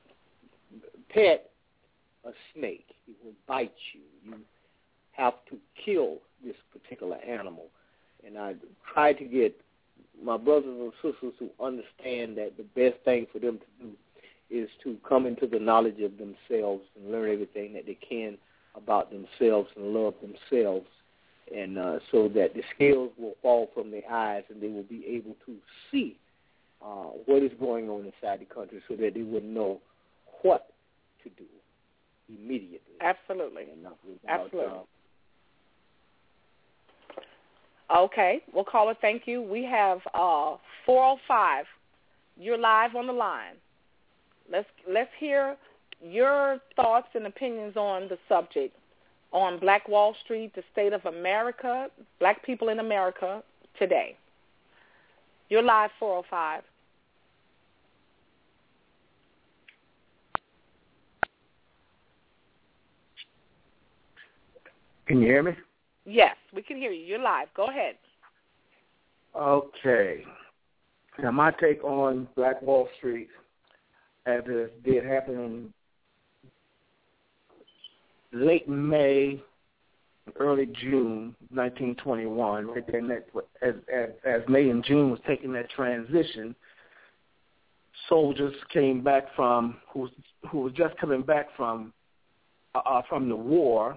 pet a snake. It will bite you. You have to kill this particular animal. And I try to get my brothers and sisters to understand that the best thing for them to do is to come into the knowledge of themselves and learn everything that they can about themselves and love themselves, and uh, so that the scales will fall from their eyes and they will be able to see uh, what is going on inside the country so that they will know what to do immediately. Absolutely. Without, Absolutely. Uh, okay. Well, caller, thank you. We have uh, four oh five. You're live on the line. Let's let's hear your thoughts and opinions on the subject, on Black Wall Street, the state of America, black people in America today. You're live, four oh five. Can you hear me? Yes, we can hear you. You're live. Go ahead. Okay. Now, my take on Black Wall Street, as it did happen in late May, early June nineteen twenty-one, right then that, as, as, as May and June was taking that transition, soldiers came back from, who was, who was just coming back from, uh, from the war,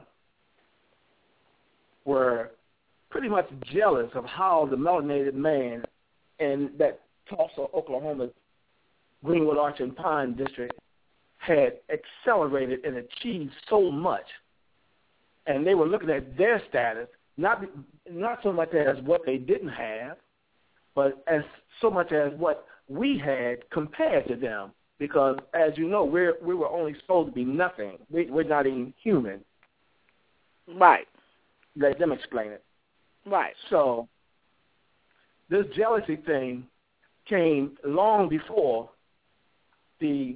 were pretty much jealous of how the melanated man in that Tulsa, Oklahoma Greenwood Arch and Pine District had accelerated and achieved so much, and they were looking at their status, not not so much as what they didn't have, but as so much as what we had compared to them. Because, as you know, we're we were only supposed to be nothing. We, we're not even human. Right. Let them explain it. Right. So this jealousy thing came long before the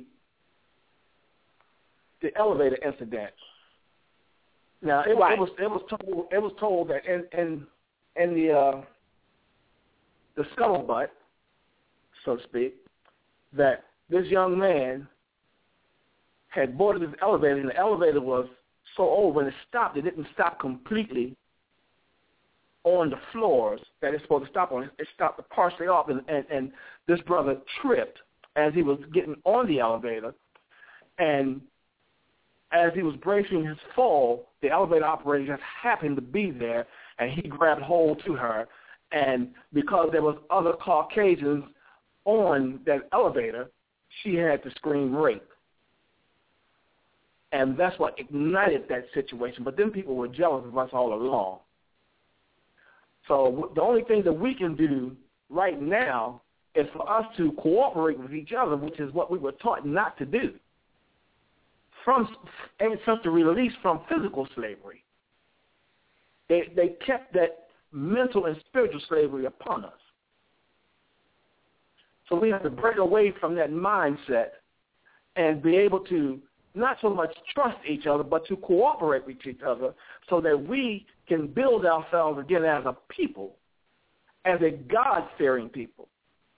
the elevator incident. Now it, right. it was it was told it was told that in in, in the uh, the scuttlebutt, so to speak, that this young man had boarded his elevator, and the elevator was so old when it stopped, it didn't stop completely on the floors that it's supposed to stop on. It stopped partially off, and, and, and this brother tripped as he was getting on the elevator, and as he was bracing his fall, the elevator operator just happened to be there, and he grabbed hold to her, and because there was other Caucasians on that elevator, she had to scream rape. And that's what ignited that situation. But then people were jealous of us all along. So the only thing that we can do right now is for us to cooperate with each other, which is what we were taught not to do from ever since the release from physical slavery. They, they kept that mental and spiritual slavery upon us. So we have to break away from that mindset and be able to not so much trust each other, but to cooperate with each other so that we can build ourselves again as a people, as a God-fearing people.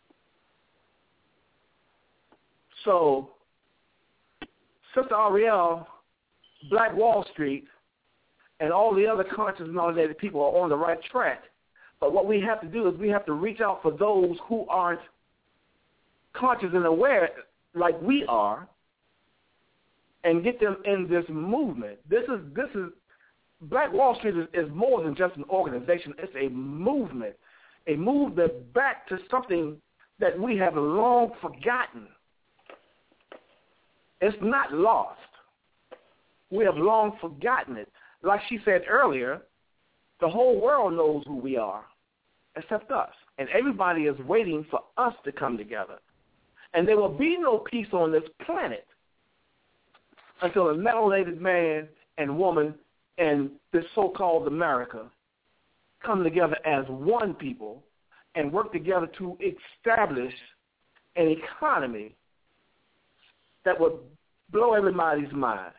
So, Sister Ariel, Black Wall Street, and all the other conscious and melanated people are on the right track. But what we have to do is we have to reach out for those who aren't conscious and aware like we are, and get them in this movement. This is this is Black Wall Street is, is more than just an organization. It's a movement, a movement back to something that we have long forgotten. It's not lost. We have long forgotten it. Like she said earlier, the whole world knows who we are, except us, and everybody is waiting for us to come together. And there will be no peace on this planet until a melanated man and woman in this so-called America come together as one people and work together to establish an economy that would blow everybody's mind.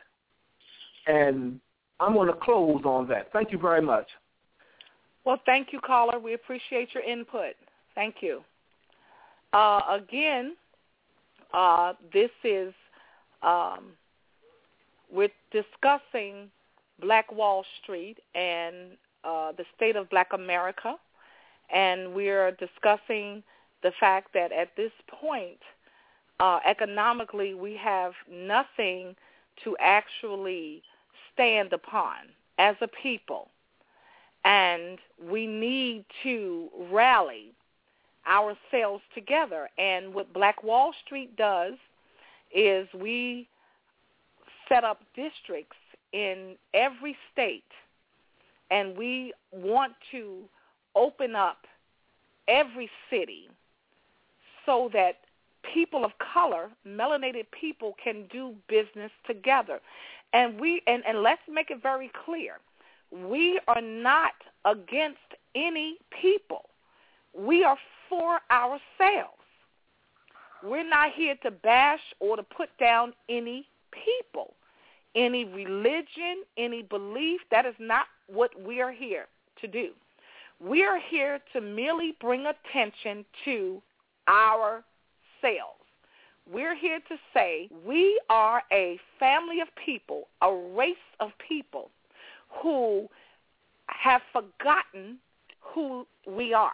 And I'm going to close on that. Thank you very much. Well, thank you, caller. We appreciate your input. Thank you. Uh, again, uh, this is... Um, We're discussing Black Wall Street and uh, the state of Black America, and we're discussing the fact that at this point, uh, economically, we have nothing to actually stand upon as a people, and we need to rally ourselves together. And what Black Wall Street does is we set up districts in every state, and we want to open up every city so that people of color, melanated people, can do business together. And we and, and let's make it very clear, we are not against any people. We are for ourselves. We're not here to bash or to put down any people, any religion, any belief. That is not what we are here to do. We are here to merely bring attention to ourselves. We're here to say we are a family of people, a race of people who have forgotten who we are.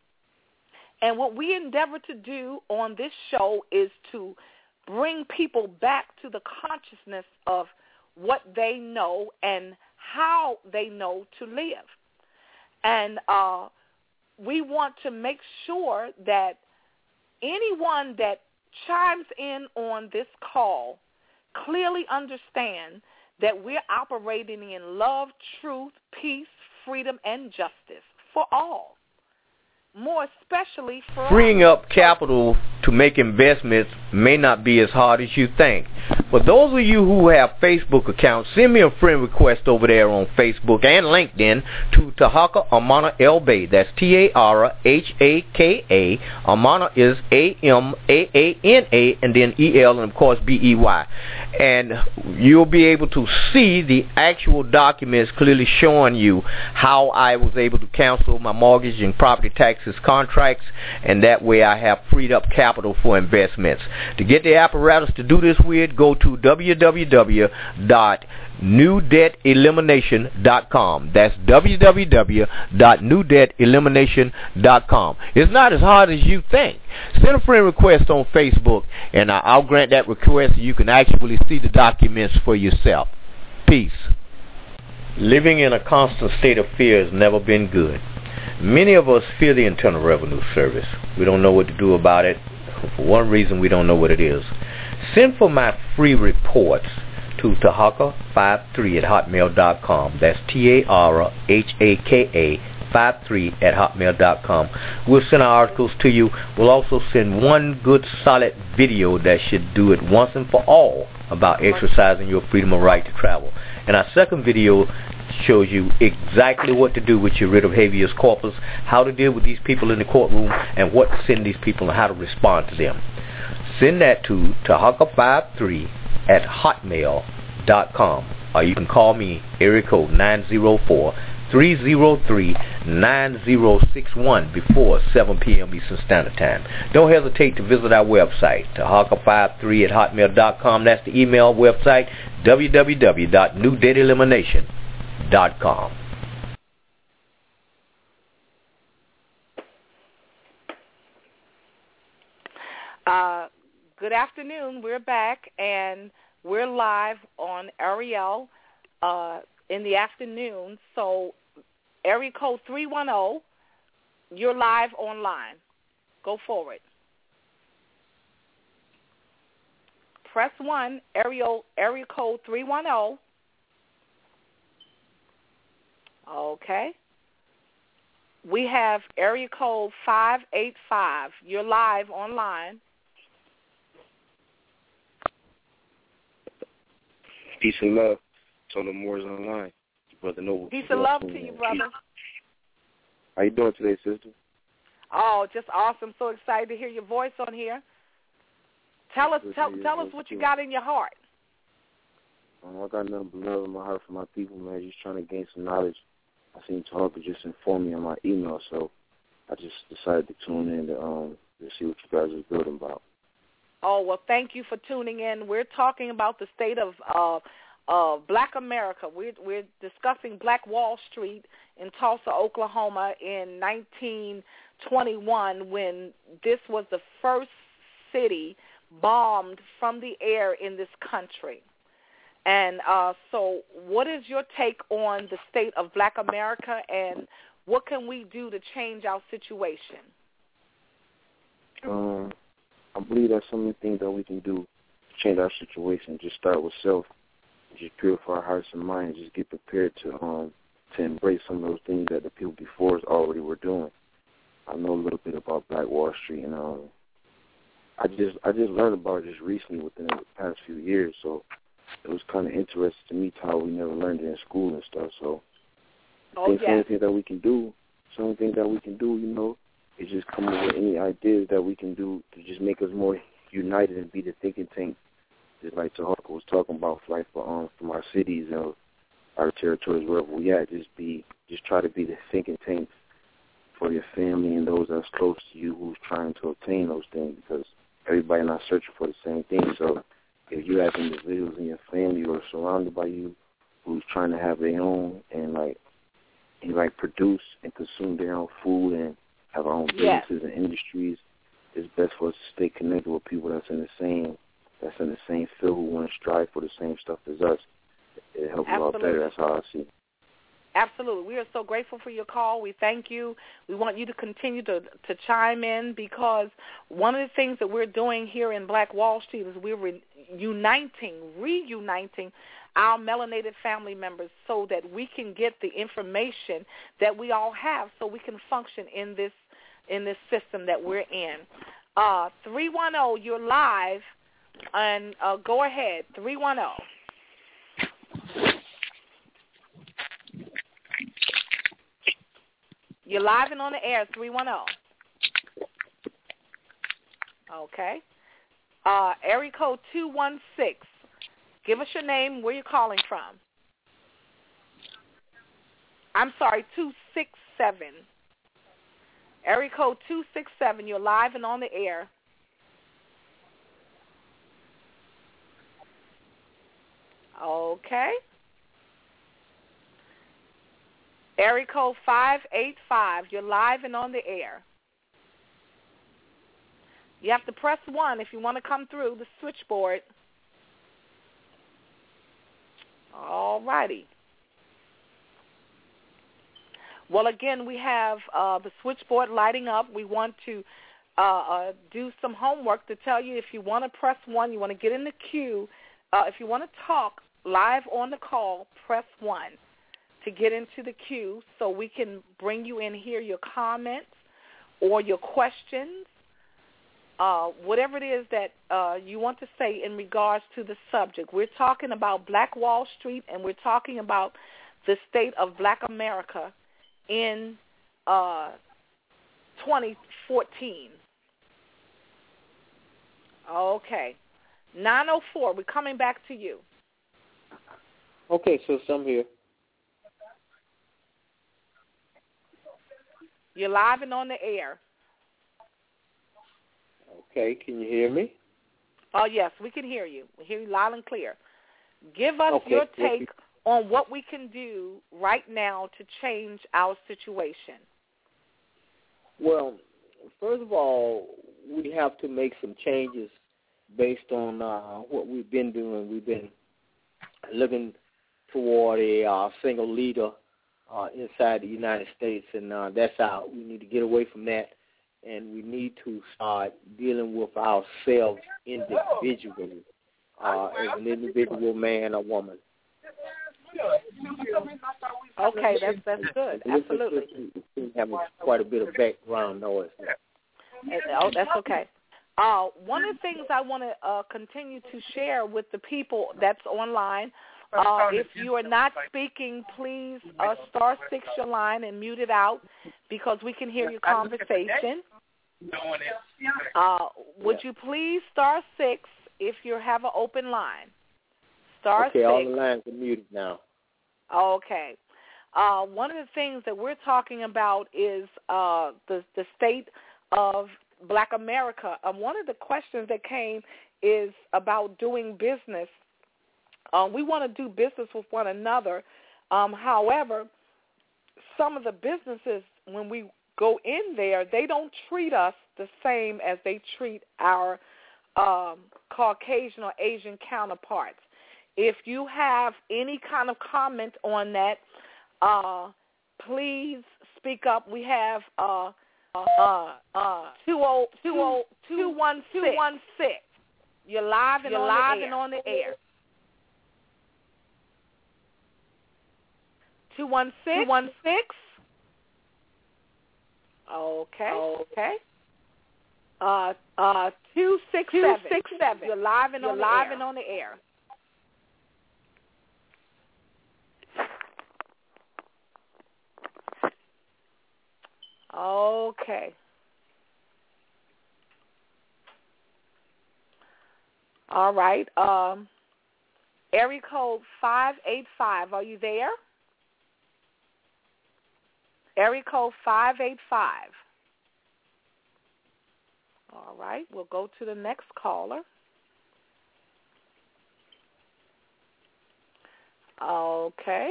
And what we endeavor to do on this show is to bring people back to the consciousness of what they know and how they know to live. And uh, we want to make sure that anyone that chimes in on this call clearly understand that we're operating in love, truth, peace, freedom, and justice for all, more especially for freeing us. up capital to make investments may not be as hard as you think. For those of you who have Facebook accounts, send me a friend request over there on Facebook and LinkedIn to Tahaka Amana El Bey. That's T A R H A K A. Amana is A M A A N A and then E L and of course B E Y. And you'll be able to see the actual documents clearly showing you how I was able to cancel my mortgage and property taxes contracts, and that way I have freed up capital for investments. To get the apparatus to do this with, go to w w w dot new debt elimination dot com. That's w w w dot new debt elimination dot com. It's not as hard as you think. Send a friend request on Facebook, and I'll grant that request so you can actually see the documents for yourself. Peace. Living in a constant state of fear has never been good. Many of us fear the Internal Revenue Service. We don't know what to do about it. For one reason, we don't know what it is. Send for my free reports to Tahaka fifty-three at hotmail dot com. That's T A R H A K A fifty-three at hotmail dot com. We'll send our articles to you. We'll also send one good solid video that should do it once and for all about exercising your freedom of right to travel. And our second video shows you exactly what to do with your writ of habeas corpus, how to deal with these people in the courtroom, and what to send these people and how to respond to them. Send that to Tahaka fifty-three at hotmail dot com, or you can call me area code nine zero four, three zero three, nine zero six one before seven p.m. Eastern Standard Time. Don't hesitate to visit our website, Tahaka fifty-three at hotmail dot com. That's the email website, w w w dot new debt elimination dot com. Uh, good afternoon. We're back, and we're live on Ariel uh, in the afternoon. So, area code three one zero, you're live online. Go forward. Press one, area, area code three one zero. Okay. We have area code five eight five. You're live online. Peace and love. Tony Moore's online. Brother Noble. Peace and love to you, brother. How you doing today, sister? Oh, just awesome. So excited to hear your voice on here. Tell us, tell, tell us what you got in your heart. Um, I got nothing but love in my heart for my people, man. Just trying to gain some knowledge. I seen Talk just inform me on my email, so I just decided to tune in to um to see what you guys are building about. Oh, well, thank you for tuning in. We're talking about the state of uh, uh, Black America. We're, we're discussing Black Wall Street in Tulsa, Oklahoma in nineteen twenty-one, when this was the first city bombed from the air in this country. And uh, so what is your take on the state of Black America, and what can we do to change our situation? Um, I believe there's so many things that we can do to change our situation. Just start with self. Just purify our hearts and minds. Just get prepared to um to embrace some of those things that the people before us already were doing. I know a little bit about Black Wall Street, and um, I just I just learned about it just recently within the past few years. So it was kind of interesting to me how we never learned it in school and stuff. So I oh, think yeah. some of the things that we can do, some of the things that we can do, you know, is just come up with any ideas that we can do to just make us more united and be the thinking tank, just like Tahaka was talking about, like for um from our cities and our territories, wherever we at, just be just try to be the thinking tank for your family and those that's close to you who's trying to obtain those things, because everybody not searching for the same thing. So if you have individuals in your family or surrounded by you who's trying to have their own and like and like produce and consume their own food and have our own businesses yes. and industries, it's best for us to stay connected with people that's in the same that's in the same field who want to strive for the same stuff as us. It helps a lot better. That's how I see it. Absolutely. We are so grateful for your call. We thank you. We want you to continue to, to chime in, because one of the things that we're doing here in Black Wall Street is we're re- uniting, reuniting our melanated family members so that we can get the information that we all have so we can function in this in this system that we're in. Uh, three one zero, you're live, and uh, go ahead, three one zero. You're live and on the air, three one zero. Okay. Uh, area code two one six. Give us your name, where you're calling from. I'm sorry, two six seven. Area code two six seven. You're live and on the air. Okay. Area code five eight five. You're live and on the air. You have to press one if you want to come through the switchboard. All righty. Well, again, we have uh, the switchboard lighting up. We want to uh, uh, do some homework to tell you if you want to press one, you want to get in the queue. Uh, if you want to talk live on the call, press one to get into the queue so we can bring you in here, your comments or your questions, uh, whatever it is that uh, you want to say in regards to the subject. We're talking about Black Wall Street, and we're talking about the state of Black America in uh, twenty fourteen. Okay. nine oh four, we're coming back to you. Okay, so I'm here. You're live and on the air. Okay, can you hear me? Oh, yes, we can hear you. We hear you loud and clear. Give us okay. your take on what we can do right now to change our situation. Well, first of all, we have to make some changes based on uh, what we've been doing. We've been looking toward a uh, single leader uh, inside the United States, and uh, that's out. We need to get away from that, and we need to start dealing with ourselves individually, uh, as an individual man or woman. Okay, that's that's good. Absolutely. We have quite a bit of background noise. Oh, that's okay. Uh, one of the things I want to uh, continue to share with the people that's online, uh, if you are not speaking, please uh, star six your line and mute it out because we can hear your conversation. Uh, would you please star six if you have an open line? Star okay, six. all the lines are muted now. Okay. Uh, one of the things that we're talking about is uh, the the state of Black America. Um, one of the questions that came is about doing business. Uh, we want to do business with one another. Um, however, some of the businesses, when we go in there, they don't treat us the same as they treat our um, Caucasian or Asian counterparts. If you have any kind of comment on that, uh, please speak up. We have uh, uh, uh, two one six. You're live and, You're on, live the and on the air. two one six. two one six. Okay. Okay. Uh, uh, two six seven. two six seven. You're live and You're on live the air. and on the air. Okay. All right. Um, area code five eight five. Are you there? Area code five eight five. All right. We'll go to the next caller. Okay.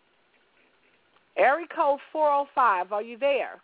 Area code four oh five. Are you there?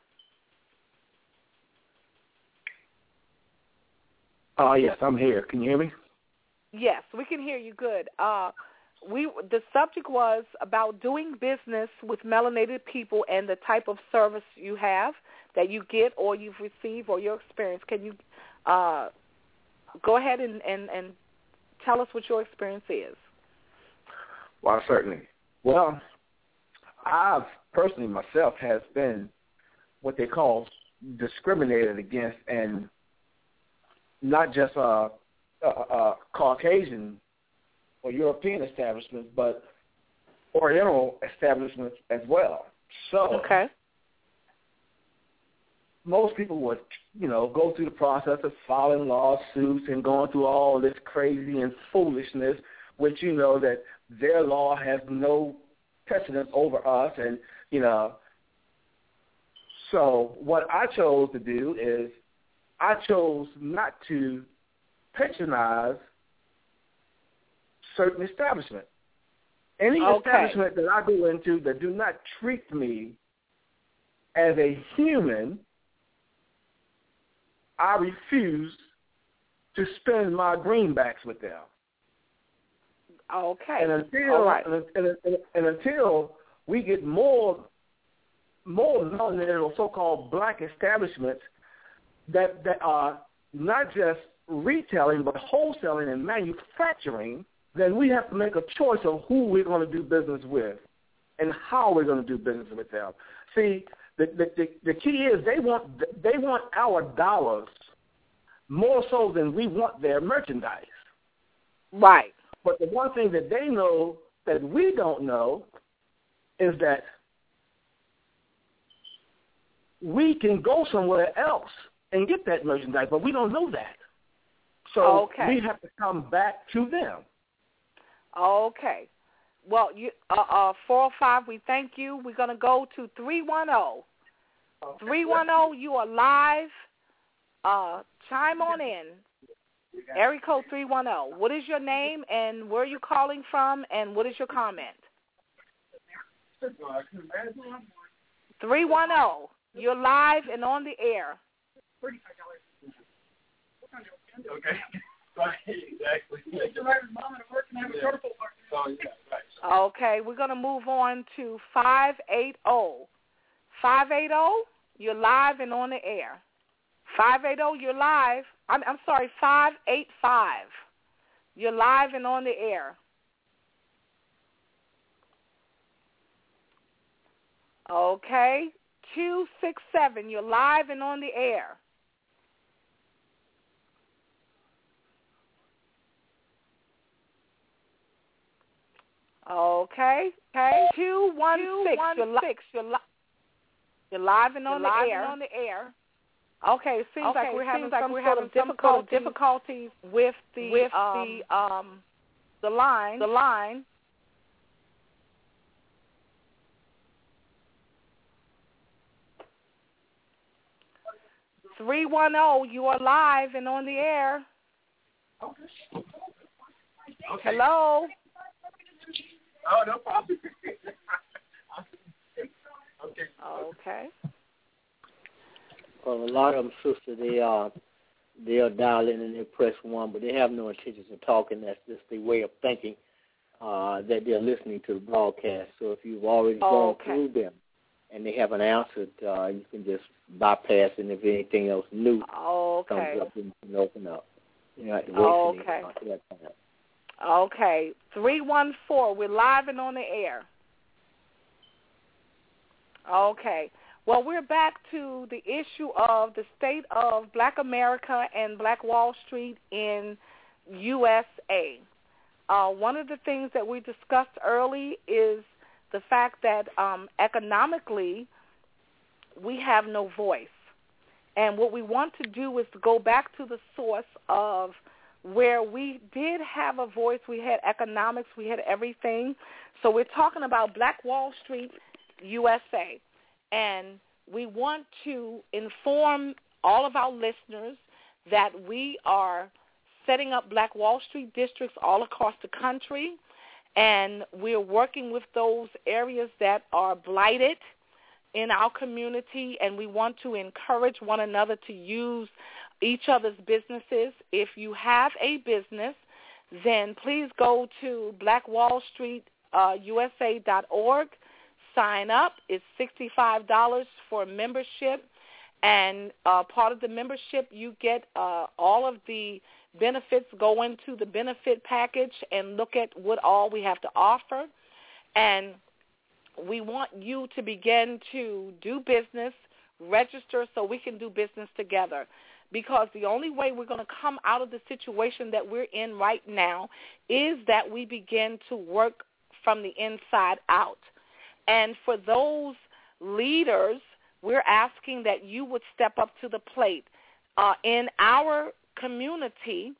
Oh, uh, yes, I'm here. Can you hear me? Yes, we can hear you good. Uh, we the subject was about doing business with melanated people and the type of service you have that you get or you've received or your experience. Can you uh, go ahead and, and, and tell us what your experience is? Well, certainly. Well, I've personally myself has been what they call discriminated against, and not just uh, uh, uh, Caucasian or European establishments, but Oriental establishments as well. So okay. most people would, you know, go through the process of filing lawsuits and going through all this crazy and foolishness, which you know that their law has no precedence over us, and, you know. So what I chose to do is I chose not to patronize certain establishments. Any okay. establishment that I go into that do not treat me as a human, I refuse to spend my greenbacks with them. Okay. And until All right. and, and, and, and until we get more more melanated or so-called black establishments that that are not just retailing but wholesaling and manufacturing, then we have to make a choice of who we're going to do business with and how we're going to do business with them. See, the the, the, the key is they want they want our dollars more so than we want their merchandise. Right. But the one thing that they know that we don't know is that we can go somewhere else and get that merchandise, but we don't know that. So okay. we have to come back to them. Okay. Well, you, uh, uh, four oh five, we thank you. We're going to go to three one zero. three one zero, you are live. Uh, chime on in. Area code three one zero. What is your name and where are you calling from and what is your comment? three one zero. You're live and on the air. Okay. Exactly. Okay, we're going to move on to five eighty. five eighty, you're live and on the air. five eighty, you're live. I'm, I'm sorry, five eight five. You're live and on the air. Okay. two six seven, you're live and on the air. Okay. Okay. two one six, you're, li- you're, li- you're live and on, the, live air. And on the air. Okay, it seems okay, like we're having like some we're sort having of difficulties, difficulties with the with um, the um the line the line. Three one zero, you are live and on the air. Okay. Okay. Hello. Oh, no problem. Okay. Okay. Well, a lot of them, sister, they are they'll dial in and they press one, but they have no intentions of talking. That's just the way of thinking uh, that they're listening to the broadcast. So if you've already gone okay. through them and they haven't answered, uh, you can just bypass, and if anything else new okay. comes up, then you can open up. You don't have to wait okay. for that time. Okay. three one four, we're live and on the air. Okay. Well, we're back to the issue of the state of Black America and Black Wall Street in U S A. Uh, one of the things that we discussed early is the fact that um, economically we have no voice. And what we want to do is to go back to the source of where we did have a voice. We had economics. We had everything. So we're talking about Black Wall Street, U S A. And we want to inform all of our listeners that we are setting up Black Wall Street districts all across the country, and we're working with those areas that are blighted in our community, and we want to encourage one another to use each other's businesses. If you have a business then please go to black wall street u s a dot org. Sign up. It's sixty-five dollars for membership, and uh, part of the membership you get uh, all of the benefits. Go into the benefit package and look at what all we have to offer, and we want you to begin to do business, register so we can do business together, because the only way we're going to come out of the situation that we're in right now is that we begin to work from the inside out. And for those leaders, we're asking that you would step up to the plate. Uh, in our community,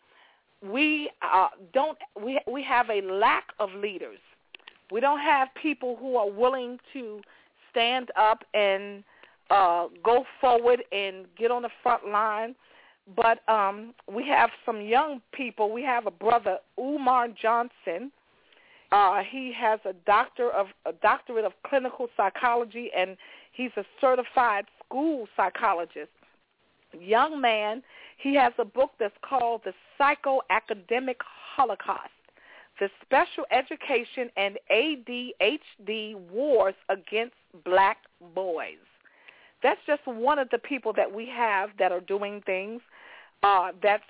we uh, don't we we have a lack of leaders. We don't have people who are willing to stand up and uh, go forward and get on the front line. But um, we have some young people. We have a brother, Umar Johnson. Uh, he has a doctor of a doctorate of clinical psychology, and he's a certified school psychologist. Young man, he has a book that's called The Psychoacademic Holocaust, The Special Education and A D H D Wars Against Black Boys. That's just one of the people that we have that are doing things uh, that's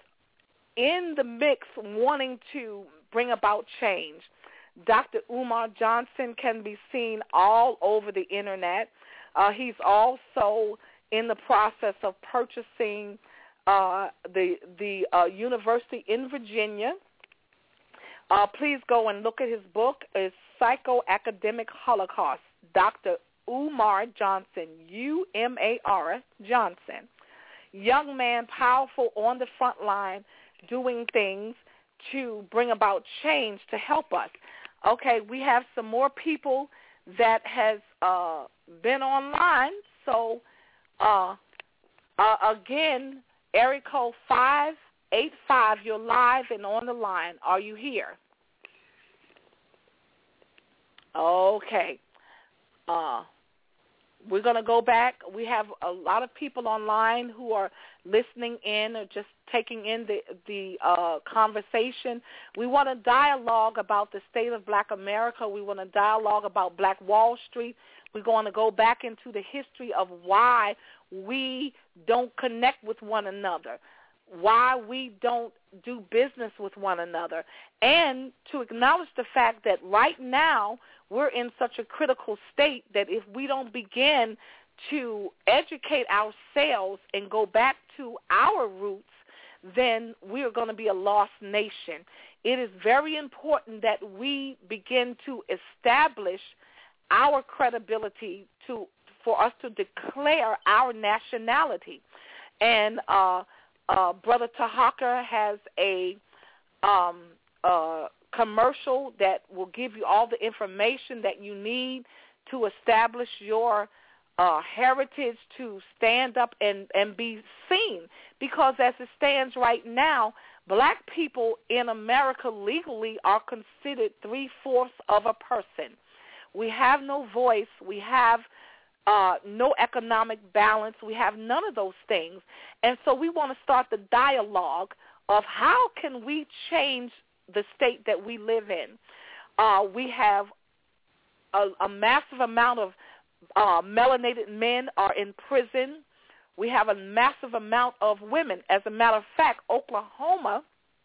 in the mix wanting to bring about change. Doctor Umar Johnson can be seen all over the Internet. Uh, he's also in the process of purchasing uh, the the uh, university in Virginia. Uh, please go and look at his book. It's Psychoacademic Holocaust, Doctor Umar Johnson, U M A R Johnson. Young man, powerful, on the front line, doing things to bring about change to help us. Okay, we have some more people that has uh, been online. So, uh, uh, again, area code five eight five, you're live and on the line. Are you here? Okay. Uh, we're going to go back. We have a lot of people online who are listening in or just taking in the, the uh, conversation. We want to dialogue about the state of Black America. We want to dialogue about Black Wall Street. We're going to go back into the history of why we don't connect with one another, why we don't do business with one another, and to acknowledge the fact that right now we're in such a critical state that if we don't begin to educate ourselves and go back to our roots, then we are going to be a lost nation. It is very important that we begin to establish our credibility to for us to declare our nationality. And uh, uh, Brother Tahaka has a um, uh, commercial that will give you all the information that you need to establish your uh, heritage, to stand up and, and be seen. Because as it stands right now, Black people in America legally are considered three-fourths of a person. We have no voice. We have uh, no economic balance. We have none of those things. And so we want to start the dialogue of how can we change the state that we live in. Uh, we have a, a massive amount of uh, melanated men are in prison. We have a massive amount of women. As a matter of fact, Oklahoma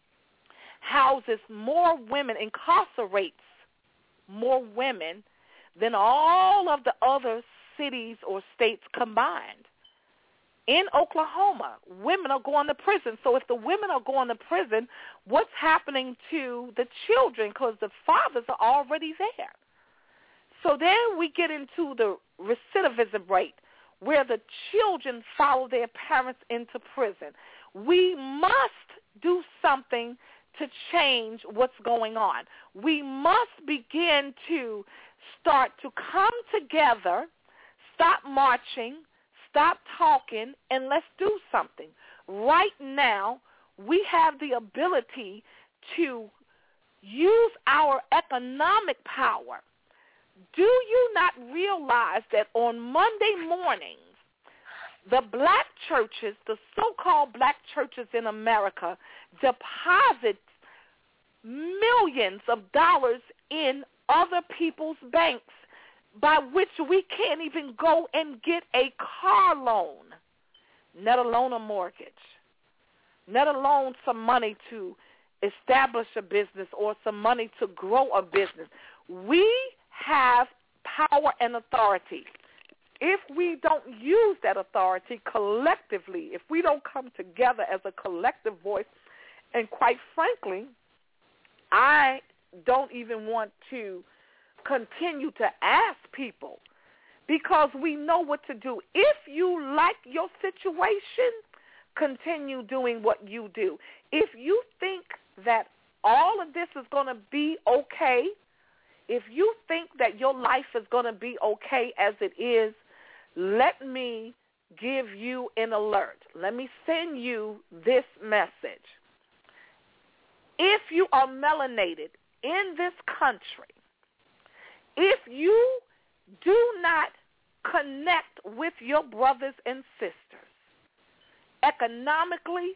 houses more women, incarcerates more women than all of the other cities or states combined. In Oklahoma, women are going to prison. So if the women are going to prison, what's happening to the children? Because the fathers are already there. So then we get into the recidivism rate, where the children follow their parents into prison. We must do something to change what's going on. We must begin to start to come together, stop marching, stop talking, and let's do something. Right now, we have the ability to use our economic power. Do you not realize that on Monday mornings, the black churches, the so-called black churches in America, deposit millions of dollars in other people's banks by which we can't even go and get a car loan, let alone a mortgage, let alone some money to establish a business or some money to grow a business. We have power and authority. If we don't use that authority collectively, if we don't come together as a collective voice, and quite frankly, I don't even want to continue to ask people because we know what to do. If you like your situation, continue doing what you do. If you think that all of this is going to be okay, if you think that your life is going to be okay as it is, let me give you an alert. Let me send you this message. If you are melanated in this country, if you do not connect with your brothers and sisters economically,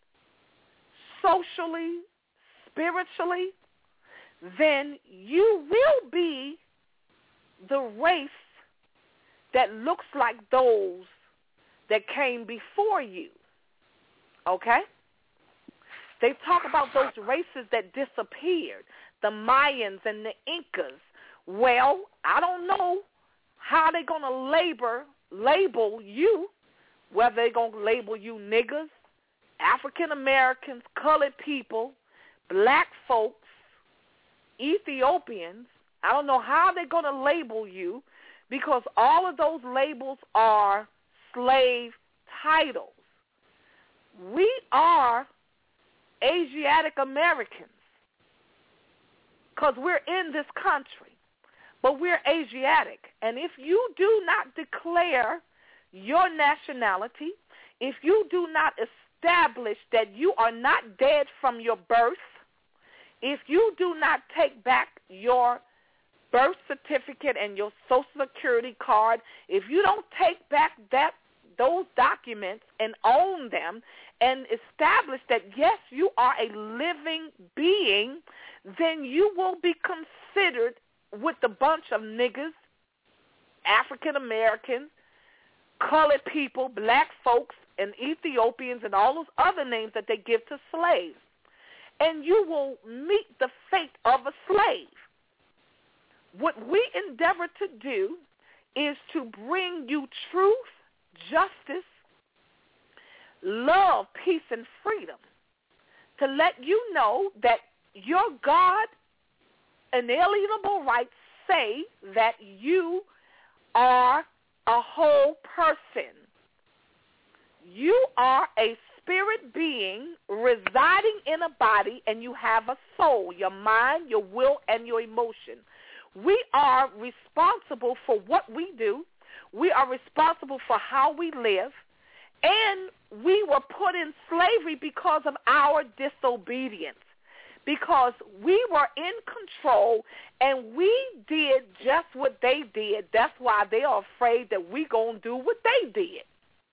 socially, spiritually, then you will be the race that looks like those that came before you. Okay? They talk about those races that disappeared, the Mayans and the Incas. Well, I don't know how they're going to label, label you, whether they're going to label you niggers, African Americans, colored people, black folks, Ethiopians. I don't know how they're going to label you because all of those labels are slave titles. We are Asiatic Americans because we're in this country, but we're Asiatic. And if you do not declare your nationality, if you do not establish that you are not dead from your birth, if you do not take back your birth certificate and your Social Security card, if you don't take back that those documents and own them and establish that, yes, you are a living being, then you will be considered with the bunch of niggas, African Americans, colored people, black folks, and Ethiopians, and all those other names that they give to slaves. And you will meet the fate of a slave. What we endeavor to do is to bring you truth, justice, love, peace, and freedom, to let you know that your God inalienable rights say that you are a whole person. You are a spirit being residing in a body, and you have a soul, your mind, your will, and your emotion. We are responsible for what we do. We are responsible for how we live. And we were put in slavery because of our disobedience, because we were in control and we did just what they did. That's why they are afraid that we're going to do what they did.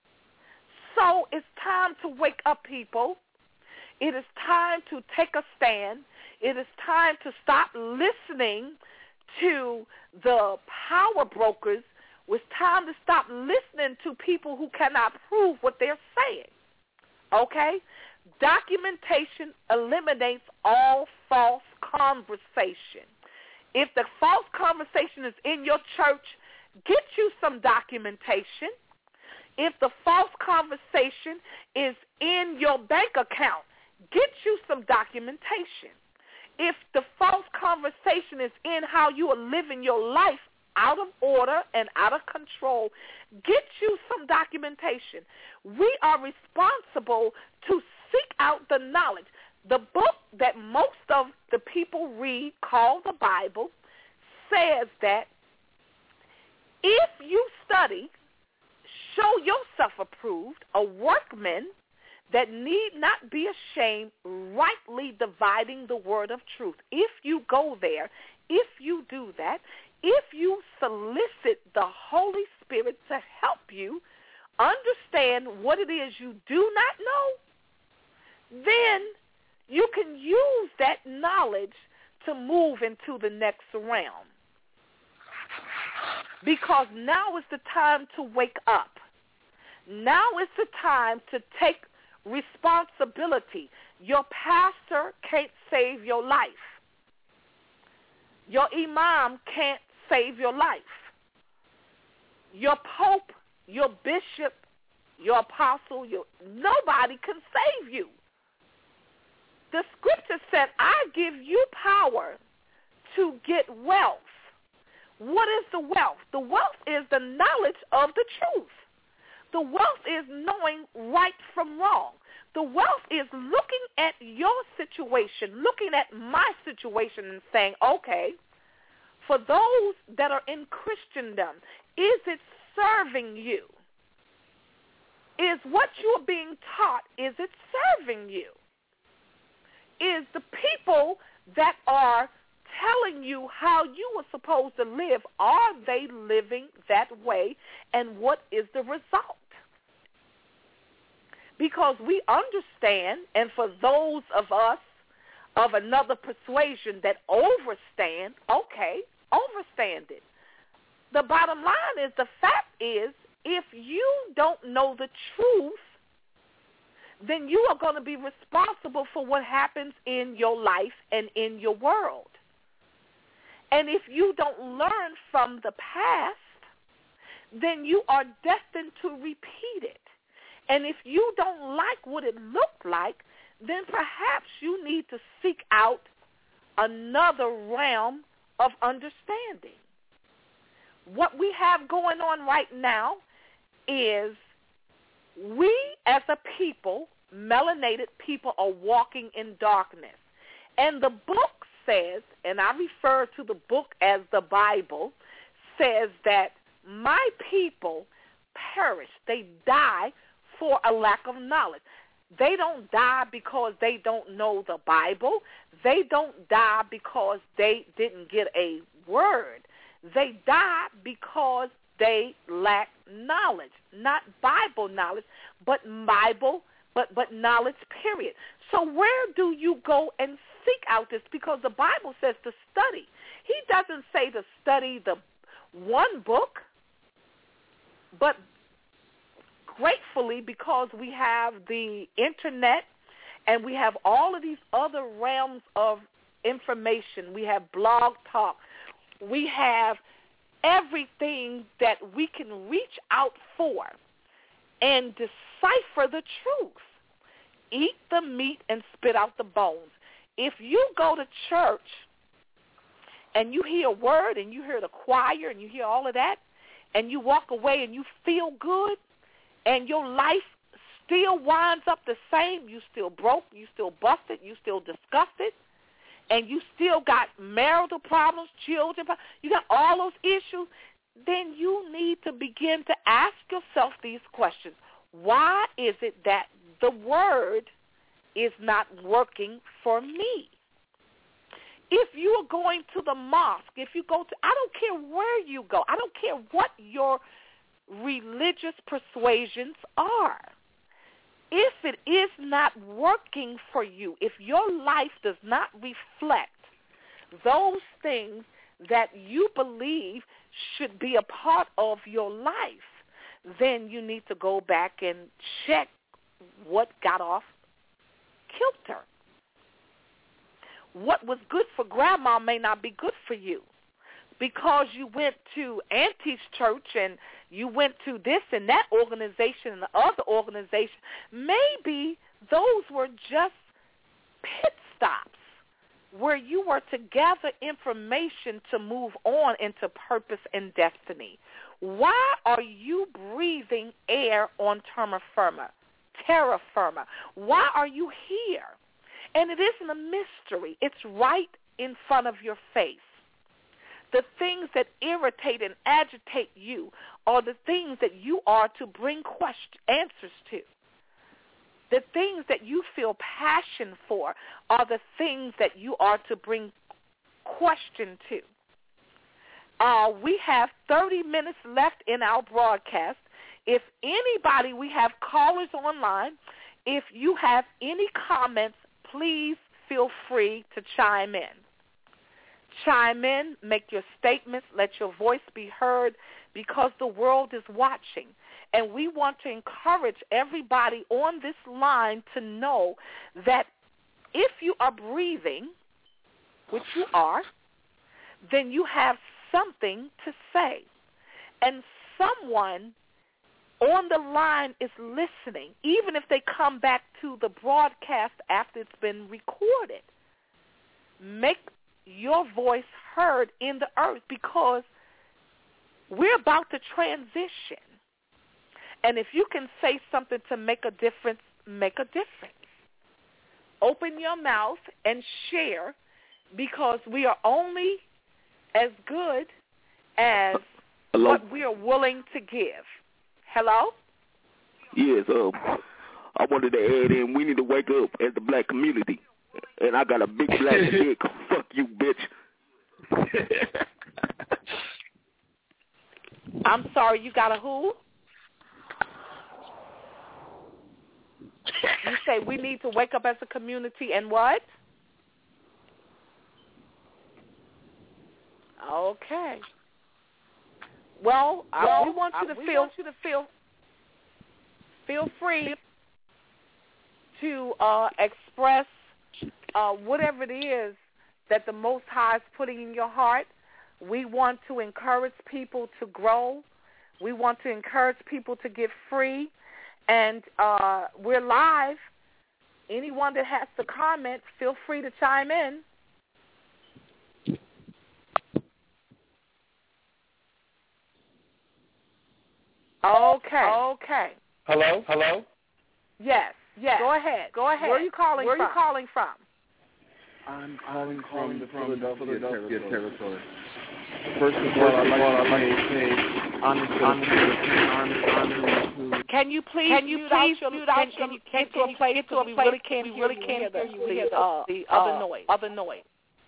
So it's time to wake up, people. It is time to take a stand. It is time to stop listening to the power brokers. It's time to stop listening to people who cannot prove what they're saying. Okay? Documentation eliminates all false conversation. If the false conversation is in your church, get you some documentation. If the false conversation is in your bank account, get you some documentation. If the false conversation is in how you are living your life out of order and out of control, get you some documentation. We are responsible to seek out the knowledge. The book that most of the people read, called the Bible, says that if you study, show yourself approved, a workman that need not be ashamed, rightly dividing the word of truth. If you go there, if you do that, if you solicit the Holy Spirit to help you understand what it is you do not know, then you can use that knowledge to move into the next realm. Because now is the time to wake up. Now is the time to take responsibility. Your pastor can't save your life. Your imam can't save your life. Your pope, your bishop, your apostle, your, nobody can save you. The scripture said, I give you power to get wealth. What is the wealth? The wealth is the knowledge of the truth. The wealth is knowing right from wrong. The wealth is looking at your situation, looking at my situation and saying, okay, for those that are in Christendom, is it serving you? Is what you are being taught, is it serving you? Is the people that are telling you how you are supposed to live, are they living that way, and what is the result? Because we understand, and for those of us of another persuasion that overstand, okay, overstand it. The bottom line is, the fact is, if you don't know the truth, then you are going to be responsible for what happens in your life and in your world. And if you don't learn from the past, then you are destined to repeat it. And if you don't like what it looked like, then perhaps you need to seek out another realm of understanding. What we have going on right now is we as a people, melanated people, are walking in darkness. And the book says, and I refer to the book as the Bible, says that my people perish. They die for a lack of knowledge. They don't die because they don't know the Bible. They don't die because they didn't get a word. They die because they lack knowledge, not Bible knowledge, but Bible, but but knowledge, period. So where do you go and seek out this? Because the Bible says to study. He doesn't say to study the one book, but gratefully, because we have the internet and we have all of these other realms of information, we have Blog Talk, we have everything that we can reach out for and decipher the truth. Eat the meat and spit out the bones. If you go to church and you hear a word and you hear the choir and you hear all of that and you walk away and you feel good and your life still winds up the same, you still broke, you still busted, you still disgusted, and you still got marital problems, children problems, you got all those issues, then you need to begin to ask yourself these questions. Why is it that the word is not working for me? If you are going to the mosque, if you go to, I don't care where you go, I don't care what your religious persuasions are. If it is not working for you, if your life does not reflect those things that you believe should be a part of your life, then you need to go back and check what got off kilter. What was good for grandma may not be good for you. Because you went to Auntie's church and you went to this and that organization and the other organization, maybe those were just pit stops where you were to gather information to move on into purpose and destiny. Why are you breathing air on terra firma? Terra firma. Why are you here? And it isn't a mystery. It's right in front of your face. The things that irritate and agitate you are the things that you are to bring question, answers to. The things that you feel passion for are the things that you are to bring question to. Uh, we have thirty minutes left in our broadcast. If anybody, we have callers online. If you have any comments, please feel free to chime in. Chime in, make your statements, let your voice be heard, because the world is watching. And we want to encourage everybody on this line to know that if you are breathing, which you are, then you have something to say. And someone on the line is listening, even if they come back to the broadcast after it's been recorded. Make your voice heard in the earth, because we're about to transition. And if you can say something to make a difference, make a difference. Open your mouth and share, because we are only as good as Hello? What we are willing to give. Hello? Yes, um, I wanted to add in, we need to wake up as the black community. And I got a big black dick. Fuck you, bitch. I'm sorry, you got a who? You say we need to wake up as a community and what? Okay. Well, well we want you to feel want you to feel feel free to uh, express uh, whatever it is that the Most High is putting in your heart. We want to encourage people to grow. We want to encourage people to get free. And uh, we're live. Anyone that has to comment, feel free to chime in. Okay. Okay. Hello? Hello? Yes. Yes. Go ahead. Go ahead. Where are you calling Where from? are you calling from? I'm calling from, from the Philadelphia, Philadelphia territory. territory. First of all, I'd like to say honest to Can you please Can you please mute out your, can you get to a place so we really can't we really can't hear you, the, uh, the other noise. Other noise.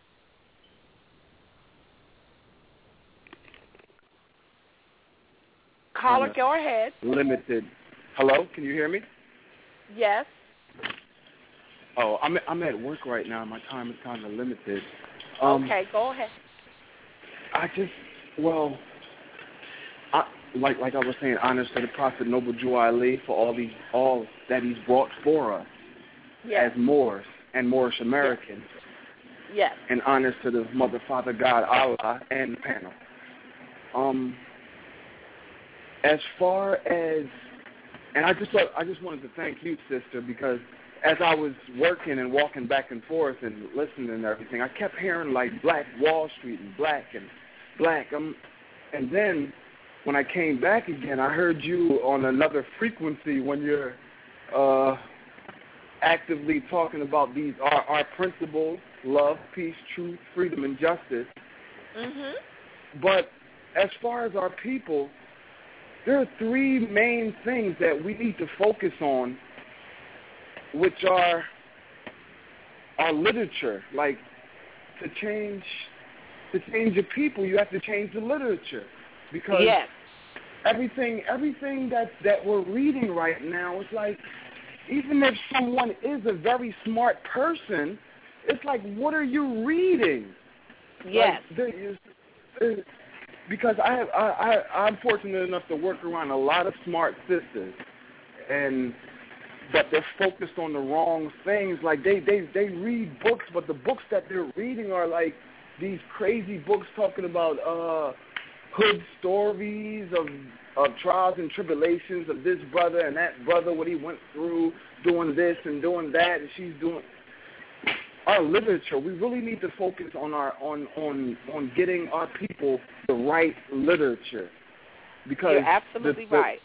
Caller, go ahead. Limited. Hello, can you hear me? Yes. Oh, I'm I'm at work right now. My time is kind of limited. Um, okay, go ahead. I just, well, I, like like I was saying, honors to the Prophet Noble Drew Ali for all these all that he's brought for us yes. as Moors and Moorish Americans. Yes. And honors to the Mother, Father, God, Allah, and the panel. Um, as far as, and I just I just wanted to thank you, sister, because as I was working and walking back and forth and listening and everything, I kept hearing like Black Wall Street and black and black. Um, and then when I came back again, I heard you on another frequency when you're uh, actively talking about these our, our principles: love, peace, truth, freedom, and justice. Mhm. But as far as our people, there are three main things that we need to focus on, which are our literature. Like, to change to change your people, you have to change the literature, because yes. everything everything that that we're reading right now is like, even if someone is a very smart person, it's like, what are you reading? Yes. Like, there is, there, because I have I, I I'm fortunate enough to work around a lot of smart sisters, and but they're focused on the wrong things. Like they, they, they read books, but the books that they're reading are like these crazy books talking about uh, hood stories of of trials and tribulations of this brother and that brother, what he went through, doing this and doing that, and she's doing. Our literature, we really need to focus on our on on, on getting our people the right literature, because you're absolutely the, the, right.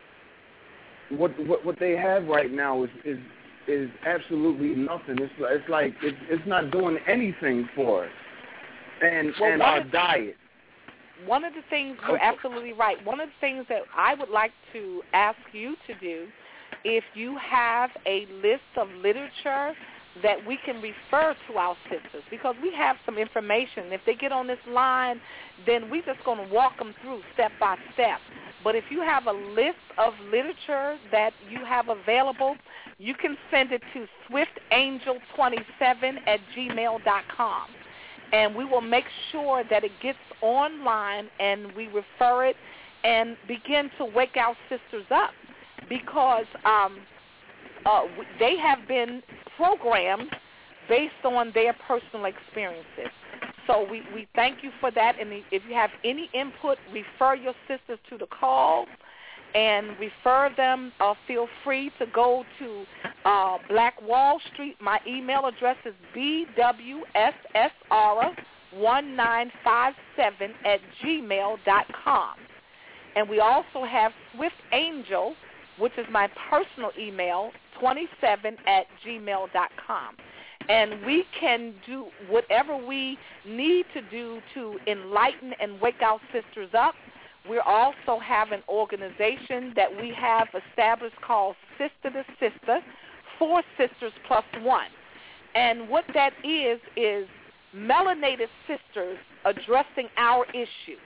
What, what what they have right now is is, is absolutely nothing. It's it's like it's, it's not doing anything for us, and well, and our diet. One of the things you're okay. absolutely right. One of the things that I would like to ask you to do, if you have a list of literature that we can refer to our sisters, because we have some information. If they get on this line, then we're just going to walk them through step by step. But if you have a list of literature that you have available, you can send it to swift angel twenty-seven at gmail dot com. And we will make sure that it gets online and we refer it and begin to wake our sisters up, because um, uh, they have been programmed based on their personal experiences. So we, we thank you for that. And if you have any input, refer your sisters to the call and refer them. Uh, feel free to go to uh, Black Wall Street. My email address is b w s s r one nine five seven at gmail dot com. And we also have Swift Angel, which is my personal email, twenty-seven at gmail dot com. And we can do whatever we need to do to enlighten and wake our sisters up. We also have an organization that we have established called Sister to Sister, Four Sisters Plus One. And what that is is melanated sisters addressing our issues.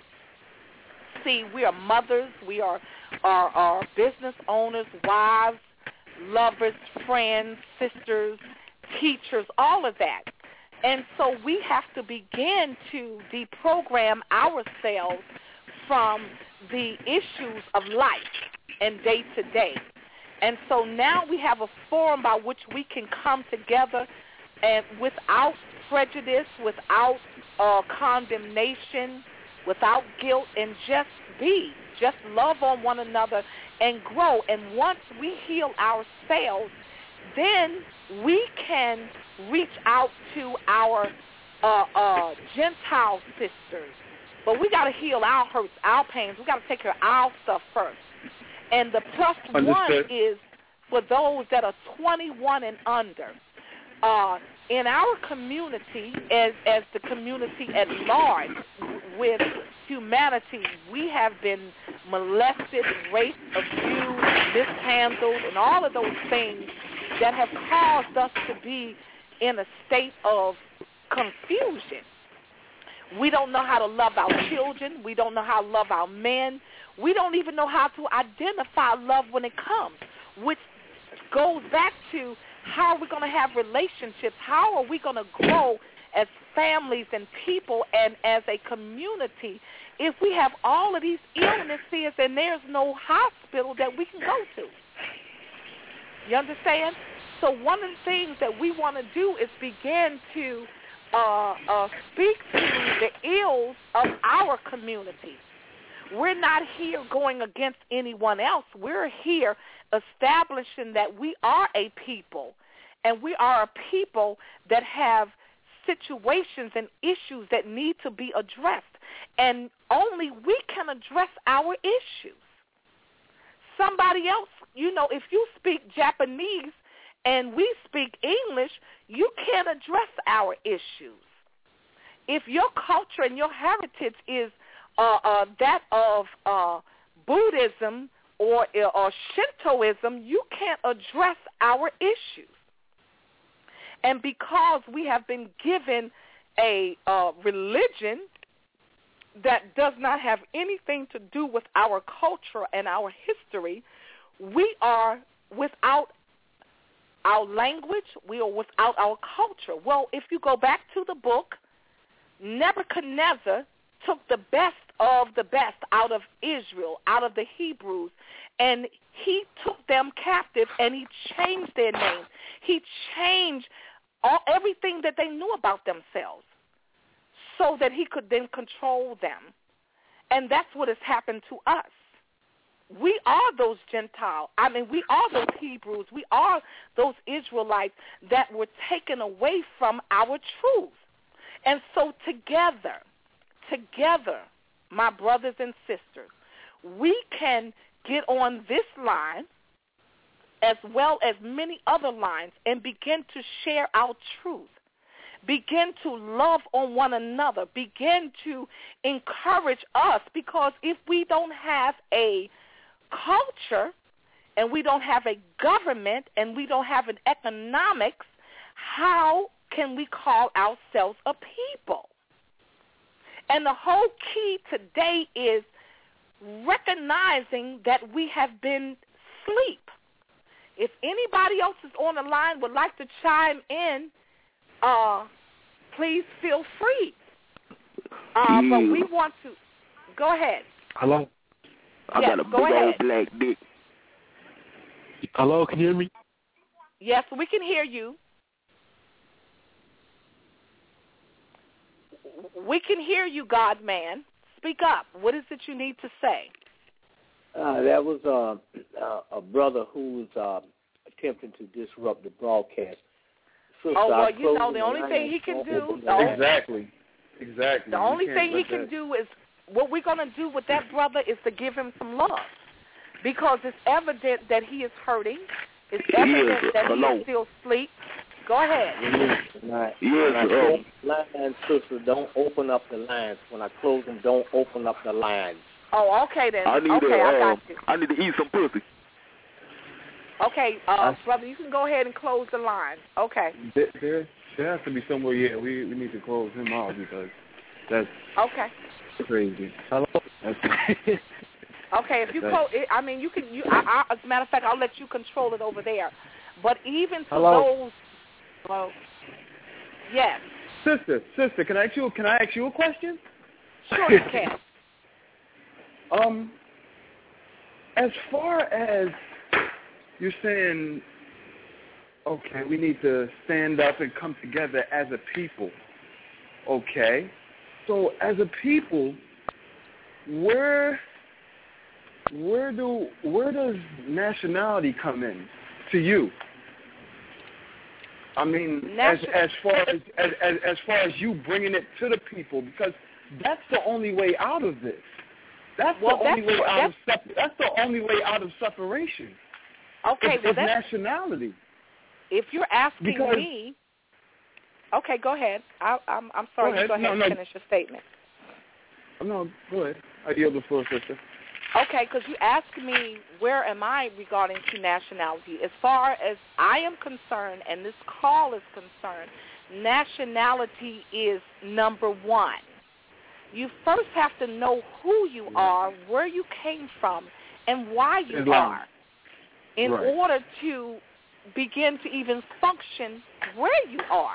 See, we are mothers, we are, are, are business owners, wives, lovers, friends, sisters, teachers, all of that. And so we have to begin to deprogram ourselves from the issues of life and day to day. And so now we have a forum by which we can come together and without prejudice, without uh, condemnation, without guilt, and just be, just love on one another and grow. And once we heal ourselves, then we can reach out to our uh, uh, Gentile sisters. But we got to heal our hurts, our pains. We got to take care of our stuff first. And the plus Understood. one is for those that are twenty-one and under. Uh, in our community, as as the community at large, with humanity, we have been molested, raped, abused, mishandled, and all of those things that have caused us to be in a state of confusion. We don't know how to love our children. We don't know how to love our men. We don't even know how to identify love when it comes, which goes back to how are we going to have relationships? How are we going to grow as families and people and as a community if we have all of these illnesses and there's no hospital that we can go to? You understand? So one of the things that we want to do is begin to uh, uh, speak to the ills of our community. We're not here going against anyone else. We're here establishing that we are a people, and we are a people that have situations and issues that need to be addressed, and only we can address our issues. Somebody else, you know, if you speak Japanese and we speak English, you can't address our issues. If your culture and your heritage is uh, uh, that of uh, Buddhism or, or Shintoism, you can't address our issues. And because we have been given a uh, religion that does not have anything to do with our culture and our history, we are without our language, we are without our culture. Well, if you go back to the book, Nebuchadnezzar took the best of the best out of Israel, out of the Hebrews, and he took them captive and he changed their names. He changed all, everything that they knew about themselves so that he could then control them. And that's what has happened to us. We are those Gentiles. I mean, we are those Hebrews. We are those Israelites that were taken away from our truth. And so together, together, my brothers and sisters, we can get on this line as well as many other lines and begin to share our truth. Begin to love on one another. Begin to encourage us, because if we don't have a culture and we don't have a government and we don't have an economics, how can we call ourselves a people? And the whole key today is recognizing that we have been asleep. if anybody else is on the line would like to chime in, uh, please feel free. Uh, yeah. But we want to go ahead. Hello. I yes, got a big go ahead. old black dick. Hello, can you hear me? Yes, we can hear you. We can hear you, God man. Speak up. What is it you need to say? Uh, that was uh, uh, a brother who was uh, attempting to disrupt the broadcast. Sister, oh, well, I you know, the closed only thing he can do... Exactly. Exactly. The You only can't thing he let can that- do is, what we're going to do with that brother is to give him some love. Because it's evident that he is hurting. It's evident Yes, that he hello. is still asleep. Go ahead. When I, Yes, when I uh, close the lines, sister, don't open up the lines. When I close them, don't open up the lines. Oh, okay then. I need okay, to, I uh, got you. I need to eat some pussy. Okay, uh, brother, you can go ahead and close the line. Okay. There, there, there has to be somewhere. Yeah, we we need to close him out because that's Okay. crazy. Hello. That's Okay, if you That's- close, I mean, you can. You, I, I, as a matter of fact, I'll let you control it over there. But even to Hello? those, well, yes, Sister, sister, can I ask you? Can I ask you a question? sure you can. Um, as far as you're saying, okay, we need to stand up and come together as a people. Okay, so as a people, where where do where does nationality come in to you? I mean, Nation- as as far as, as as as far as you bringing it to the people, because that's the only way out of this. That's Well, the only that's- way out that's- of sep- that's the only way out of separation. Okay, It's, well, it's that's, nationality. if you're asking Because- me, okay, go ahead. I, I'm I'm sorry. Go ahead. You go ahead No, and no. finish your statement. Oh, no, go ahead. I yield the floor, sister. Okay, because you asked me where am I regarding to nationality. As far as I am concerned, and this call is concerned, nationality is number one. You first have to know who you are, where you came from, and why you Islam. are, in Right. order to begin to even function where you are.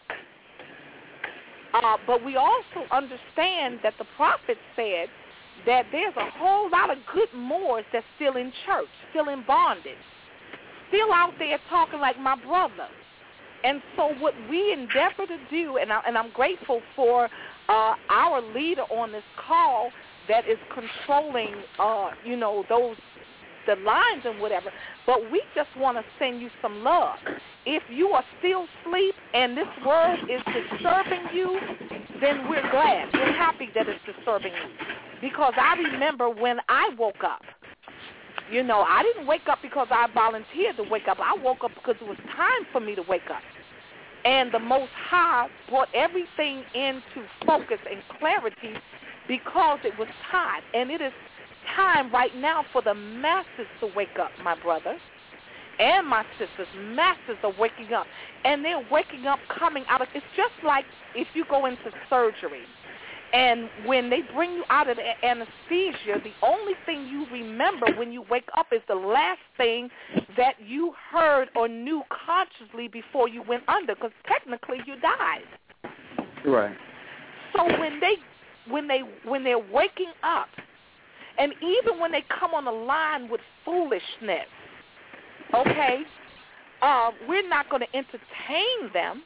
Uh, but we also understand that the prophet said that there's a whole lot of good Moors that's still in church, still in bondage, still out there talking like my brother. And so what we endeavor to do, and, I, and I'm grateful for uh, our leader on this call that is controlling, uh, you know, those the lines and whatever, but we just want to send you some love. If you are still asleep and this word is disturbing you, then we're glad. We're happy that it's disturbing you. Because I remember when I woke up, you know, I didn't wake up because I volunteered to wake up. I woke up because it was time for me to wake up. And the Most High brought everything into focus and clarity because it was time. And it is time right now for the masses to wake up, my brothers and my sisters. Masses are waking up. And they're waking up coming out of, it's just like if you go into surgery. And when they bring you out of the anesthesia, the only thing you remember when you wake up is the last thing that you heard or knew consciously before you went under, because technically you died. Right. So when they, when they, when they're waking up, and even when they come on the line with foolishness, okay, uh, we're not going to entertain them.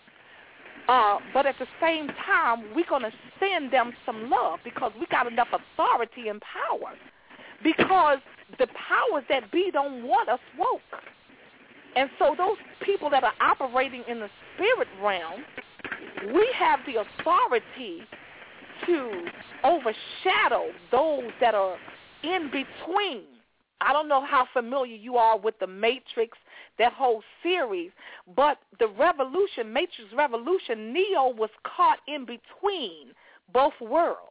Uh, but at the same time, we're going to send them some love because we got enough authority and power. Because the powers that be don't want us woke. And so those people that are operating in the spirit realm, we have the authority to overshadow those that are in between. I don't know how familiar you are with the Matrix, that whole series, but the Revolution, Matrix Revolution, Neo was caught in between both worlds.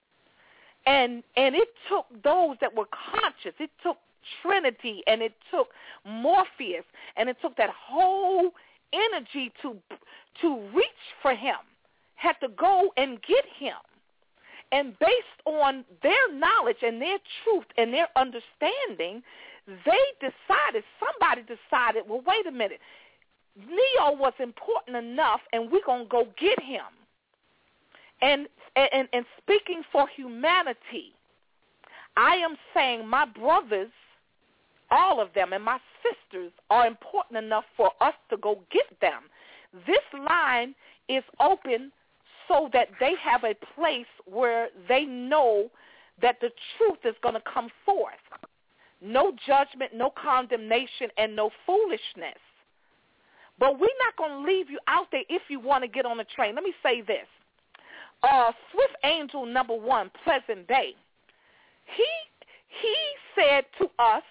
And and it took those that were conscious. It took Trinity, and it took Morpheus, and it took that whole energy to to reach for him, had to go and get him. And based on their knowledge and their truth and their understanding, they decided, somebody decided, well, wait a minute, Neo was important enough, and we're going to go get him. And, and, and speaking for humanity, I am saying my brothers, all of them, and my sisters are important enough for us to go get them. This line is open so that they have a place where they know that the truth is going to come forth. No judgment, no condemnation, and no foolishness. But we're not going to leave you out there if you want to get on the train. Let me say this. Uh, Swift Angel number one, Pleasant Day, he he said to us,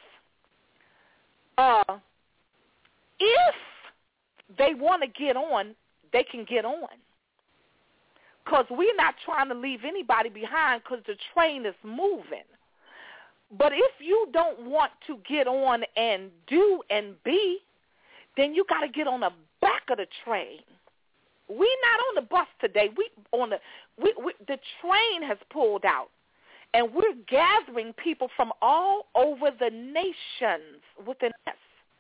uh, if they want to get on, they can get on. Because we're not trying to leave anybody behind because the train is moving. But if you don't want to get on and do and be, then you got to get on the back of the train. We're not on the bus today. We on the we, we, the train has pulled out, and we're gathering people from all over the nations within us.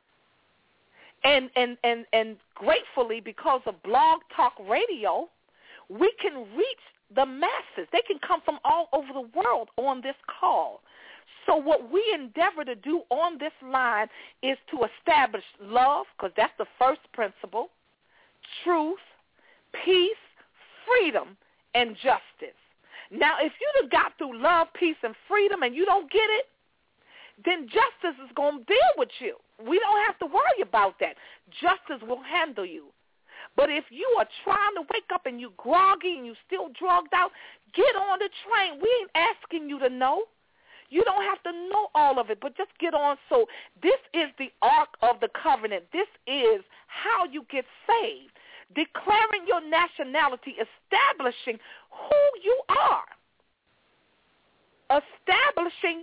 And and and and gratefully, because of Blog Talk Radio, we can reach the masses. They can come from all over the world on this call. So what we endeavor to do on this line is to establish love, because that's the first principle, truth, peace, freedom, and justice. Now, if you done got through love, peace, and freedom and you don't get it, then justice is going to deal with you. We don't have to worry about that. Justice will handle you. But if you are trying to wake up and you groggy and you still drugged out, get on the train. We ain't asking you to know. You don't have to know all of it, but just get on. So this is the Ark of the Covenant. This is how you get saved. Declaring your nationality, establishing who you are. Establishing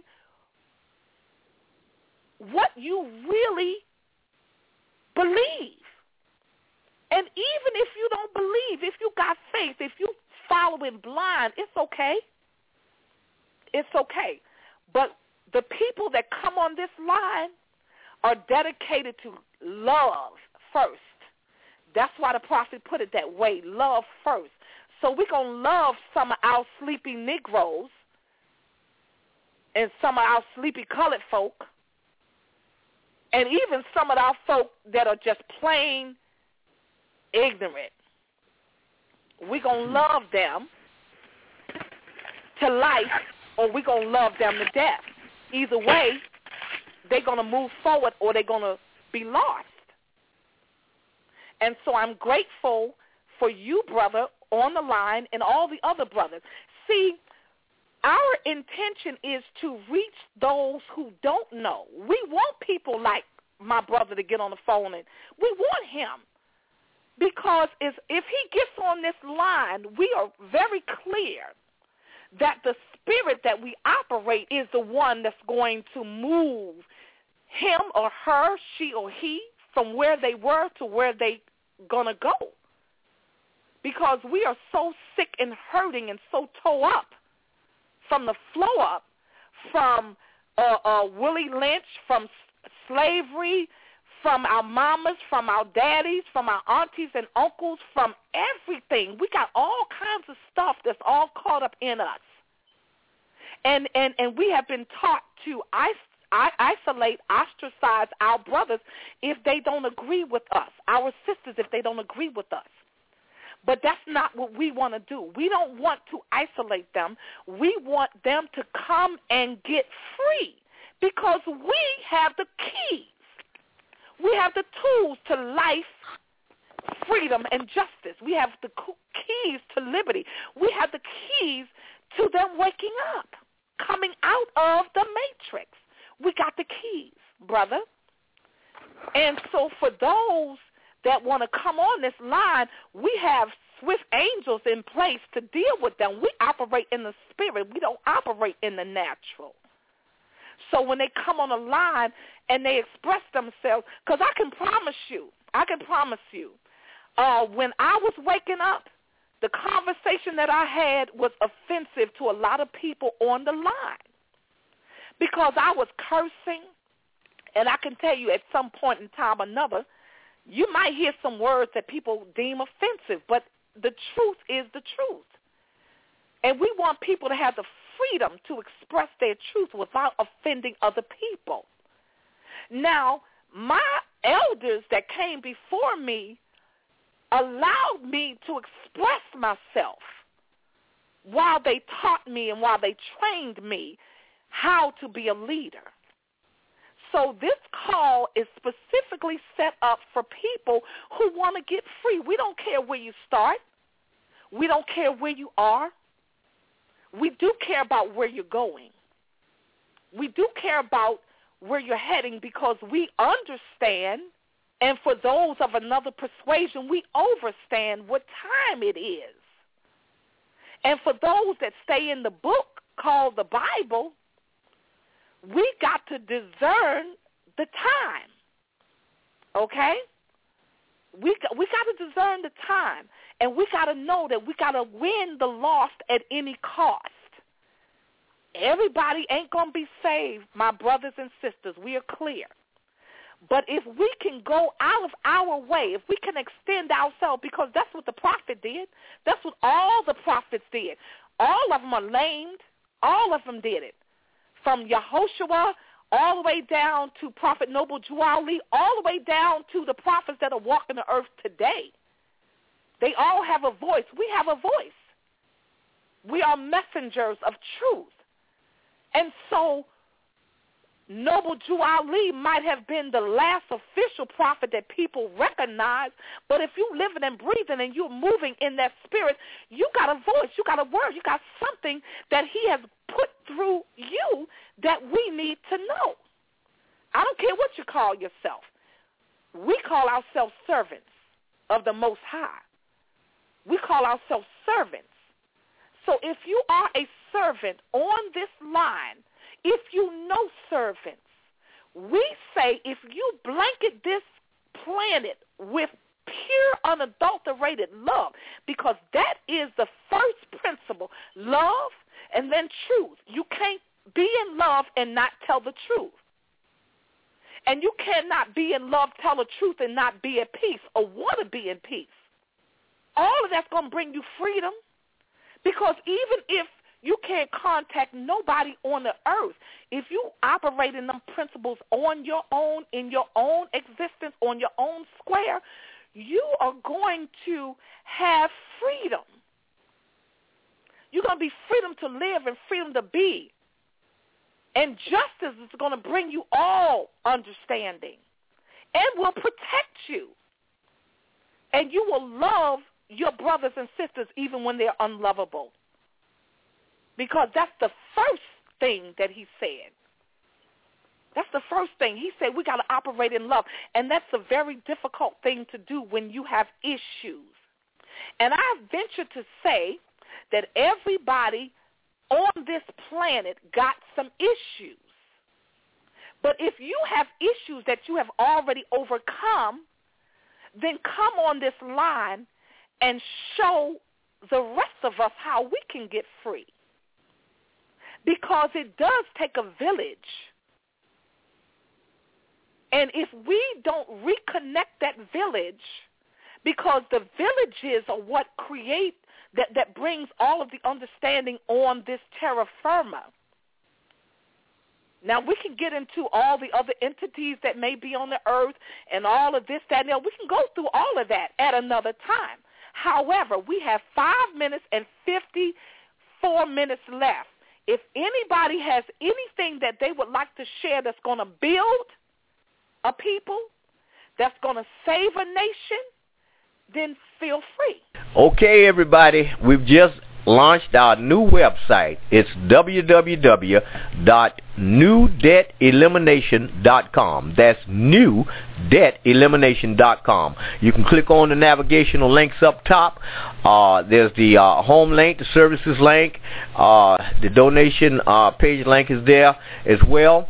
what you really believe. And even if you don't believe, if you got faith, if you following blind, it's okay. It's okay. But the people that come on this line are dedicated to love first. That's why the prophet put it that way, love first. So we're going to love some of our sleepy Negroes and some of our sleepy colored folk and even some of our folk that are just plain ignorant. We're going to love them to life, or we're going to love them to death. Either way, they're going to move forward or they're going to be lost. And so I'm grateful for you, brother, on the line and all the other brothers. See, our intention is to reach those who don't know. We want people like my brother to get on the phone, and we want him. Because if he gets on this line, we are very clear that the spirit that we operate is the one that's going to move him or her, she or he, from where they were to where they going to go. Because we are so sick and hurting and so tore up from the flow up, from uh, uh, Willie Lynch, from s- slavery, from our mamas, from our daddies, from our aunties and uncles, from everything. We got all kinds of stuff that's all caught up in us. And and, and we have been taught to is- isolate, ostracize our brothers if they don't agree with us, our sisters if they don't agree with us. But that's not what we want to do. We don't want to isolate them. We want them to come and get free because we have the keys. We have the tools to life, freedom, and justice. We have the keys to liberty. We have the keys to them waking up, coming out of the matrix. We got the keys, brother. And so for those that want to come on this line, we have swift angels in place to deal with them. We operate in the spirit. We don't operate in the natural. So when they come on a line and they express themselves, because I can promise you, I can promise you, uh, when I was waking up, the conversation that I had was offensive to a lot of people on the line because I was cursing, and I can tell you at some point in time or another, you might hear some words that people deem offensive, but the truth is the truth. And we want people to have the freedom to express their truth without offending other people. Now, my elders that came before me allowed me to express myself while they taught me and while they trained me how to be a leader. So this call is specifically set up for people who want to get free. We don't care where you start. We don't care where you are. We do care about where you're going. We do care about where you're heading because we understand, and for those of another persuasion, we overstand what time it is. And for those that stay in the book called the Bible, we got to discern the time, okay? We got, we got to discern the time, and we got to know that we got to win the lost at any cost. Everybody ain't going to be saved, my brothers and sisters. We are clear. But if we can go out of our way, if we can extend ourselves, because that's what the prophet did. That's what all the prophets did. All of them are lamed. All of them did it. From Yehoshua all the way down to Prophet Noble Drew Ali, all the way down to the prophets that are walking the earth today. They all have a voice. We have a voice. We are messengers of truth. And so Noble Drew Ali might have been the last official prophet that people recognize, but if you're living and breathing and you're moving in that spirit, you got a voice, you got a word, you got something that he has put through you that we need to know. I don't care what you call yourself. We call ourselves servants of the Most High. We call ourselves servants. So if you are a servant on this line, if you know servants, we say if you blanket this planet with pure, unadulterated love, because that is the first principle, love and then truth. You can't be in love and not tell the truth. And you cannot be in love, tell the truth, and not be at peace or want to be in peace. All of that's going to bring you freedom, because even if you can't contact nobody on the earth, if you operate in them principles on your own, in your own existence, on your own square, you are going to have freedom. You're going to be freedom to live and freedom to be. And justice is going to bring you all understanding and will protect you. And you will love your brothers and sisters even when they're unlovable. Because that's the first thing that he said. That's the first thing. He said we got to operate in love. And that's a very difficult thing to do when you have issues. And I venture to say that everybody on this planet got some issues. But if you have issues that you have already overcome, then come on this line and show the rest of us how we can get free. Because it does take a village. And if we don't reconnect that village, because the villages are what create, that, that brings all of the understanding on this terra firma. Now, we can get into all the other entities that may be on the earth and all of this, that, and that. We can go through all of that at another time. However, we have five minutes and fifty-four minutes left. If anybody has anything that they would like to share that's going to build a people, that's going to save a nation, then feel free. Okay, everybody, we've just launched our new website. It's w w w dot new debt elimination dot com. That's new debt elimination dot com. You can click on the navigational links up top. Uh, there's the uh, home link, the services link, uh, the donation uh, page link is there as well.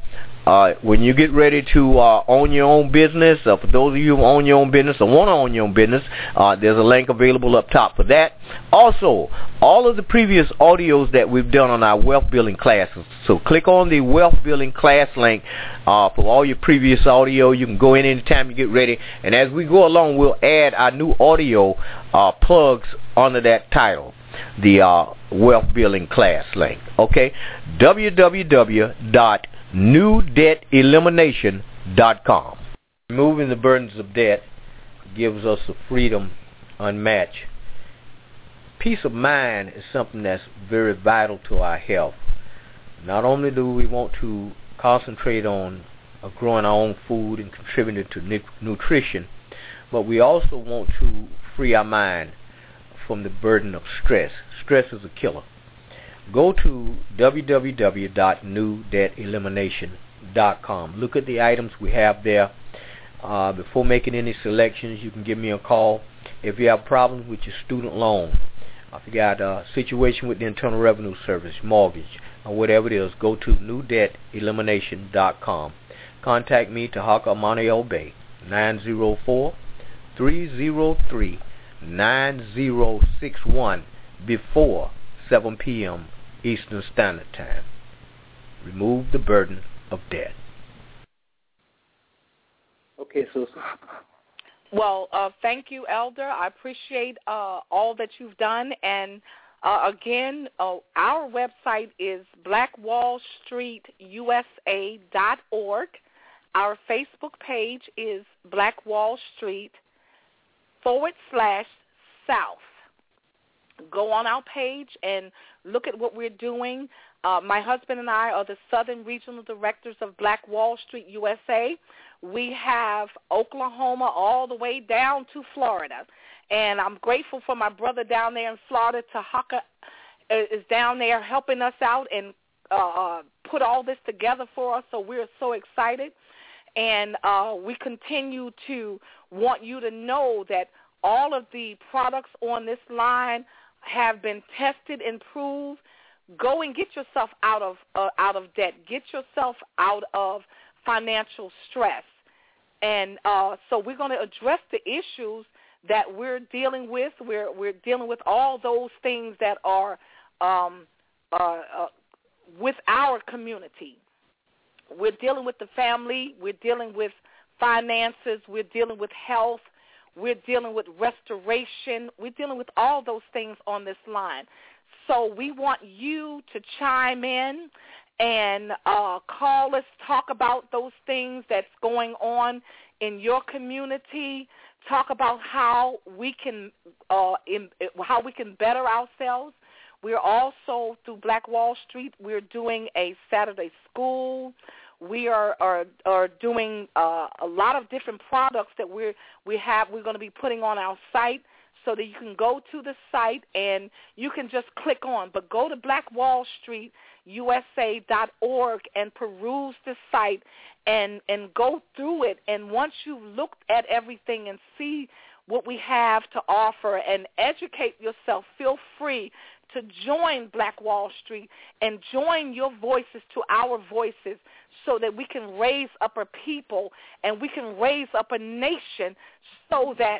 Uh, when you get ready to uh, own your own business, uh, for those of you who own your own business or want to own your own business, uh, there's a link available up top for that. Also, all of the previous audios that we've done on our wealth building classes. So click on the wealth building class link uh, for all your previous audio. You can go in anytime you get ready. And as we go along, we'll add our new audio uh, plugs under that title, the uh, wealth building class link. Okay, w w w dot new debt elimination dot com. Removing the burdens of debt gives us a freedom unmatched. Peace of mind is something that's very vital to our health. Not only do we want to concentrate on uh, growing our own food and contributing to nu- nutrition, but we also want to free our mind from the burden of stress. Stress is a killer. Go to w w w dot new debt elimination dot com. Look at the items we have there. Uh, before making any selections, you can give me a call. If you have problems with your student loan, if you got a situation with the Internal Revenue Service, mortgage, or whatever it is, go to new debt elimination dot com. Contact me, Tahaka Amani Obey, nine zero four, three zero three, nine zero six one before seven p.m. Eastern Standard Time. Remove the burden of debt. Okay, Susan. Well, uh, thank you, Elder. I appreciate uh, all that you've done. And uh, again, uh, our website is black wall street u s a dot org. Our Facebook page is Black Wall Street forward slash South. Go on our page and look at what we're doing. Uh, my husband and I are the Southern Regional Directors of Black Wall Street U S A. We have Oklahoma all the way down to Florida. And I'm grateful for my brother down there in Florida. Tahaka is down there helping us out and uh, put all this together for us. So we're so excited. And uh, we continue to want you to know that all of the products on this line have been tested and proved. Go and get yourself out of uh, out of debt. Get yourself out of financial stress. And uh, so we're going to address the issues that we're dealing with. We're we're dealing with all those things that are um, uh, uh, with our community. We're dealing with the family. We're dealing with finances. We're dealing with health. We're dealing with restoration. We're dealing with all those things on this line. So we want you to chime in and uh, call us, talk about those things that's going on in your community. Talk about how we can uh, in, how we can better ourselves. We're also, through Black Wall Street, we're doing a Saturday school. We are are, are doing uh, a lot of different products that we're we have. We're going to be putting on our site so that you can go to the site and you can just click on. But go to black wall street u s a dot org and peruse the site and and go through it. And once you've looked at everything and see what we have to offer and educate yourself, feel free to join Black Wall Street and join your voices to our voices so that we can raise up a people and we can raise up a nation so that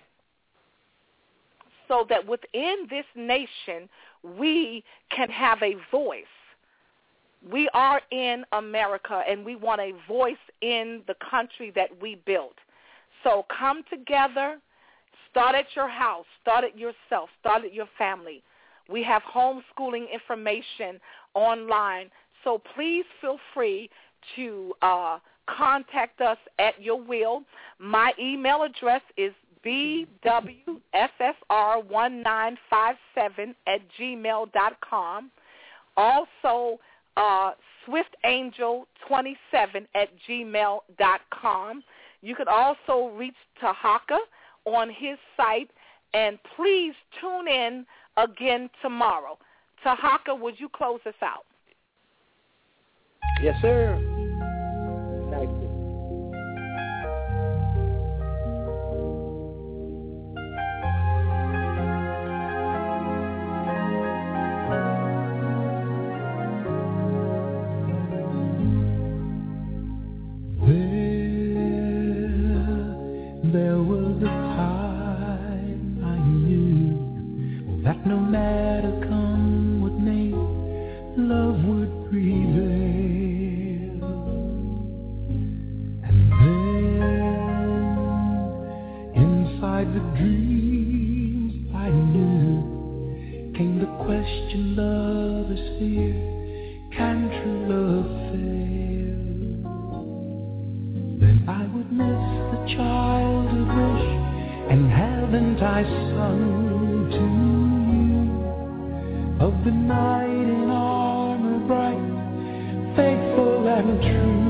so that within this nation we can have a voice. We are in America and we want a voice in the country that we built. So come together, start at your house, start it yourself, start it your family. We have homeschooling information online, so please feel free to uh, contact us at your will. My email address is b w s s r one nine five seven at gmail dot com. Also, uh, swift angel twenty-seven at gmail dot com. You can also reach Tahaka on his site, and please tune in again tomorrow. Tahaka, would you close us out? Yes, sir. Thank you. no matter come what may, love would prevail. And then, inside the dreams I knew, came the question lovers fear, can true love fail? Then I would miss the childhood wish, and haven't I sung to you of the knight in armor bright, faithful and true?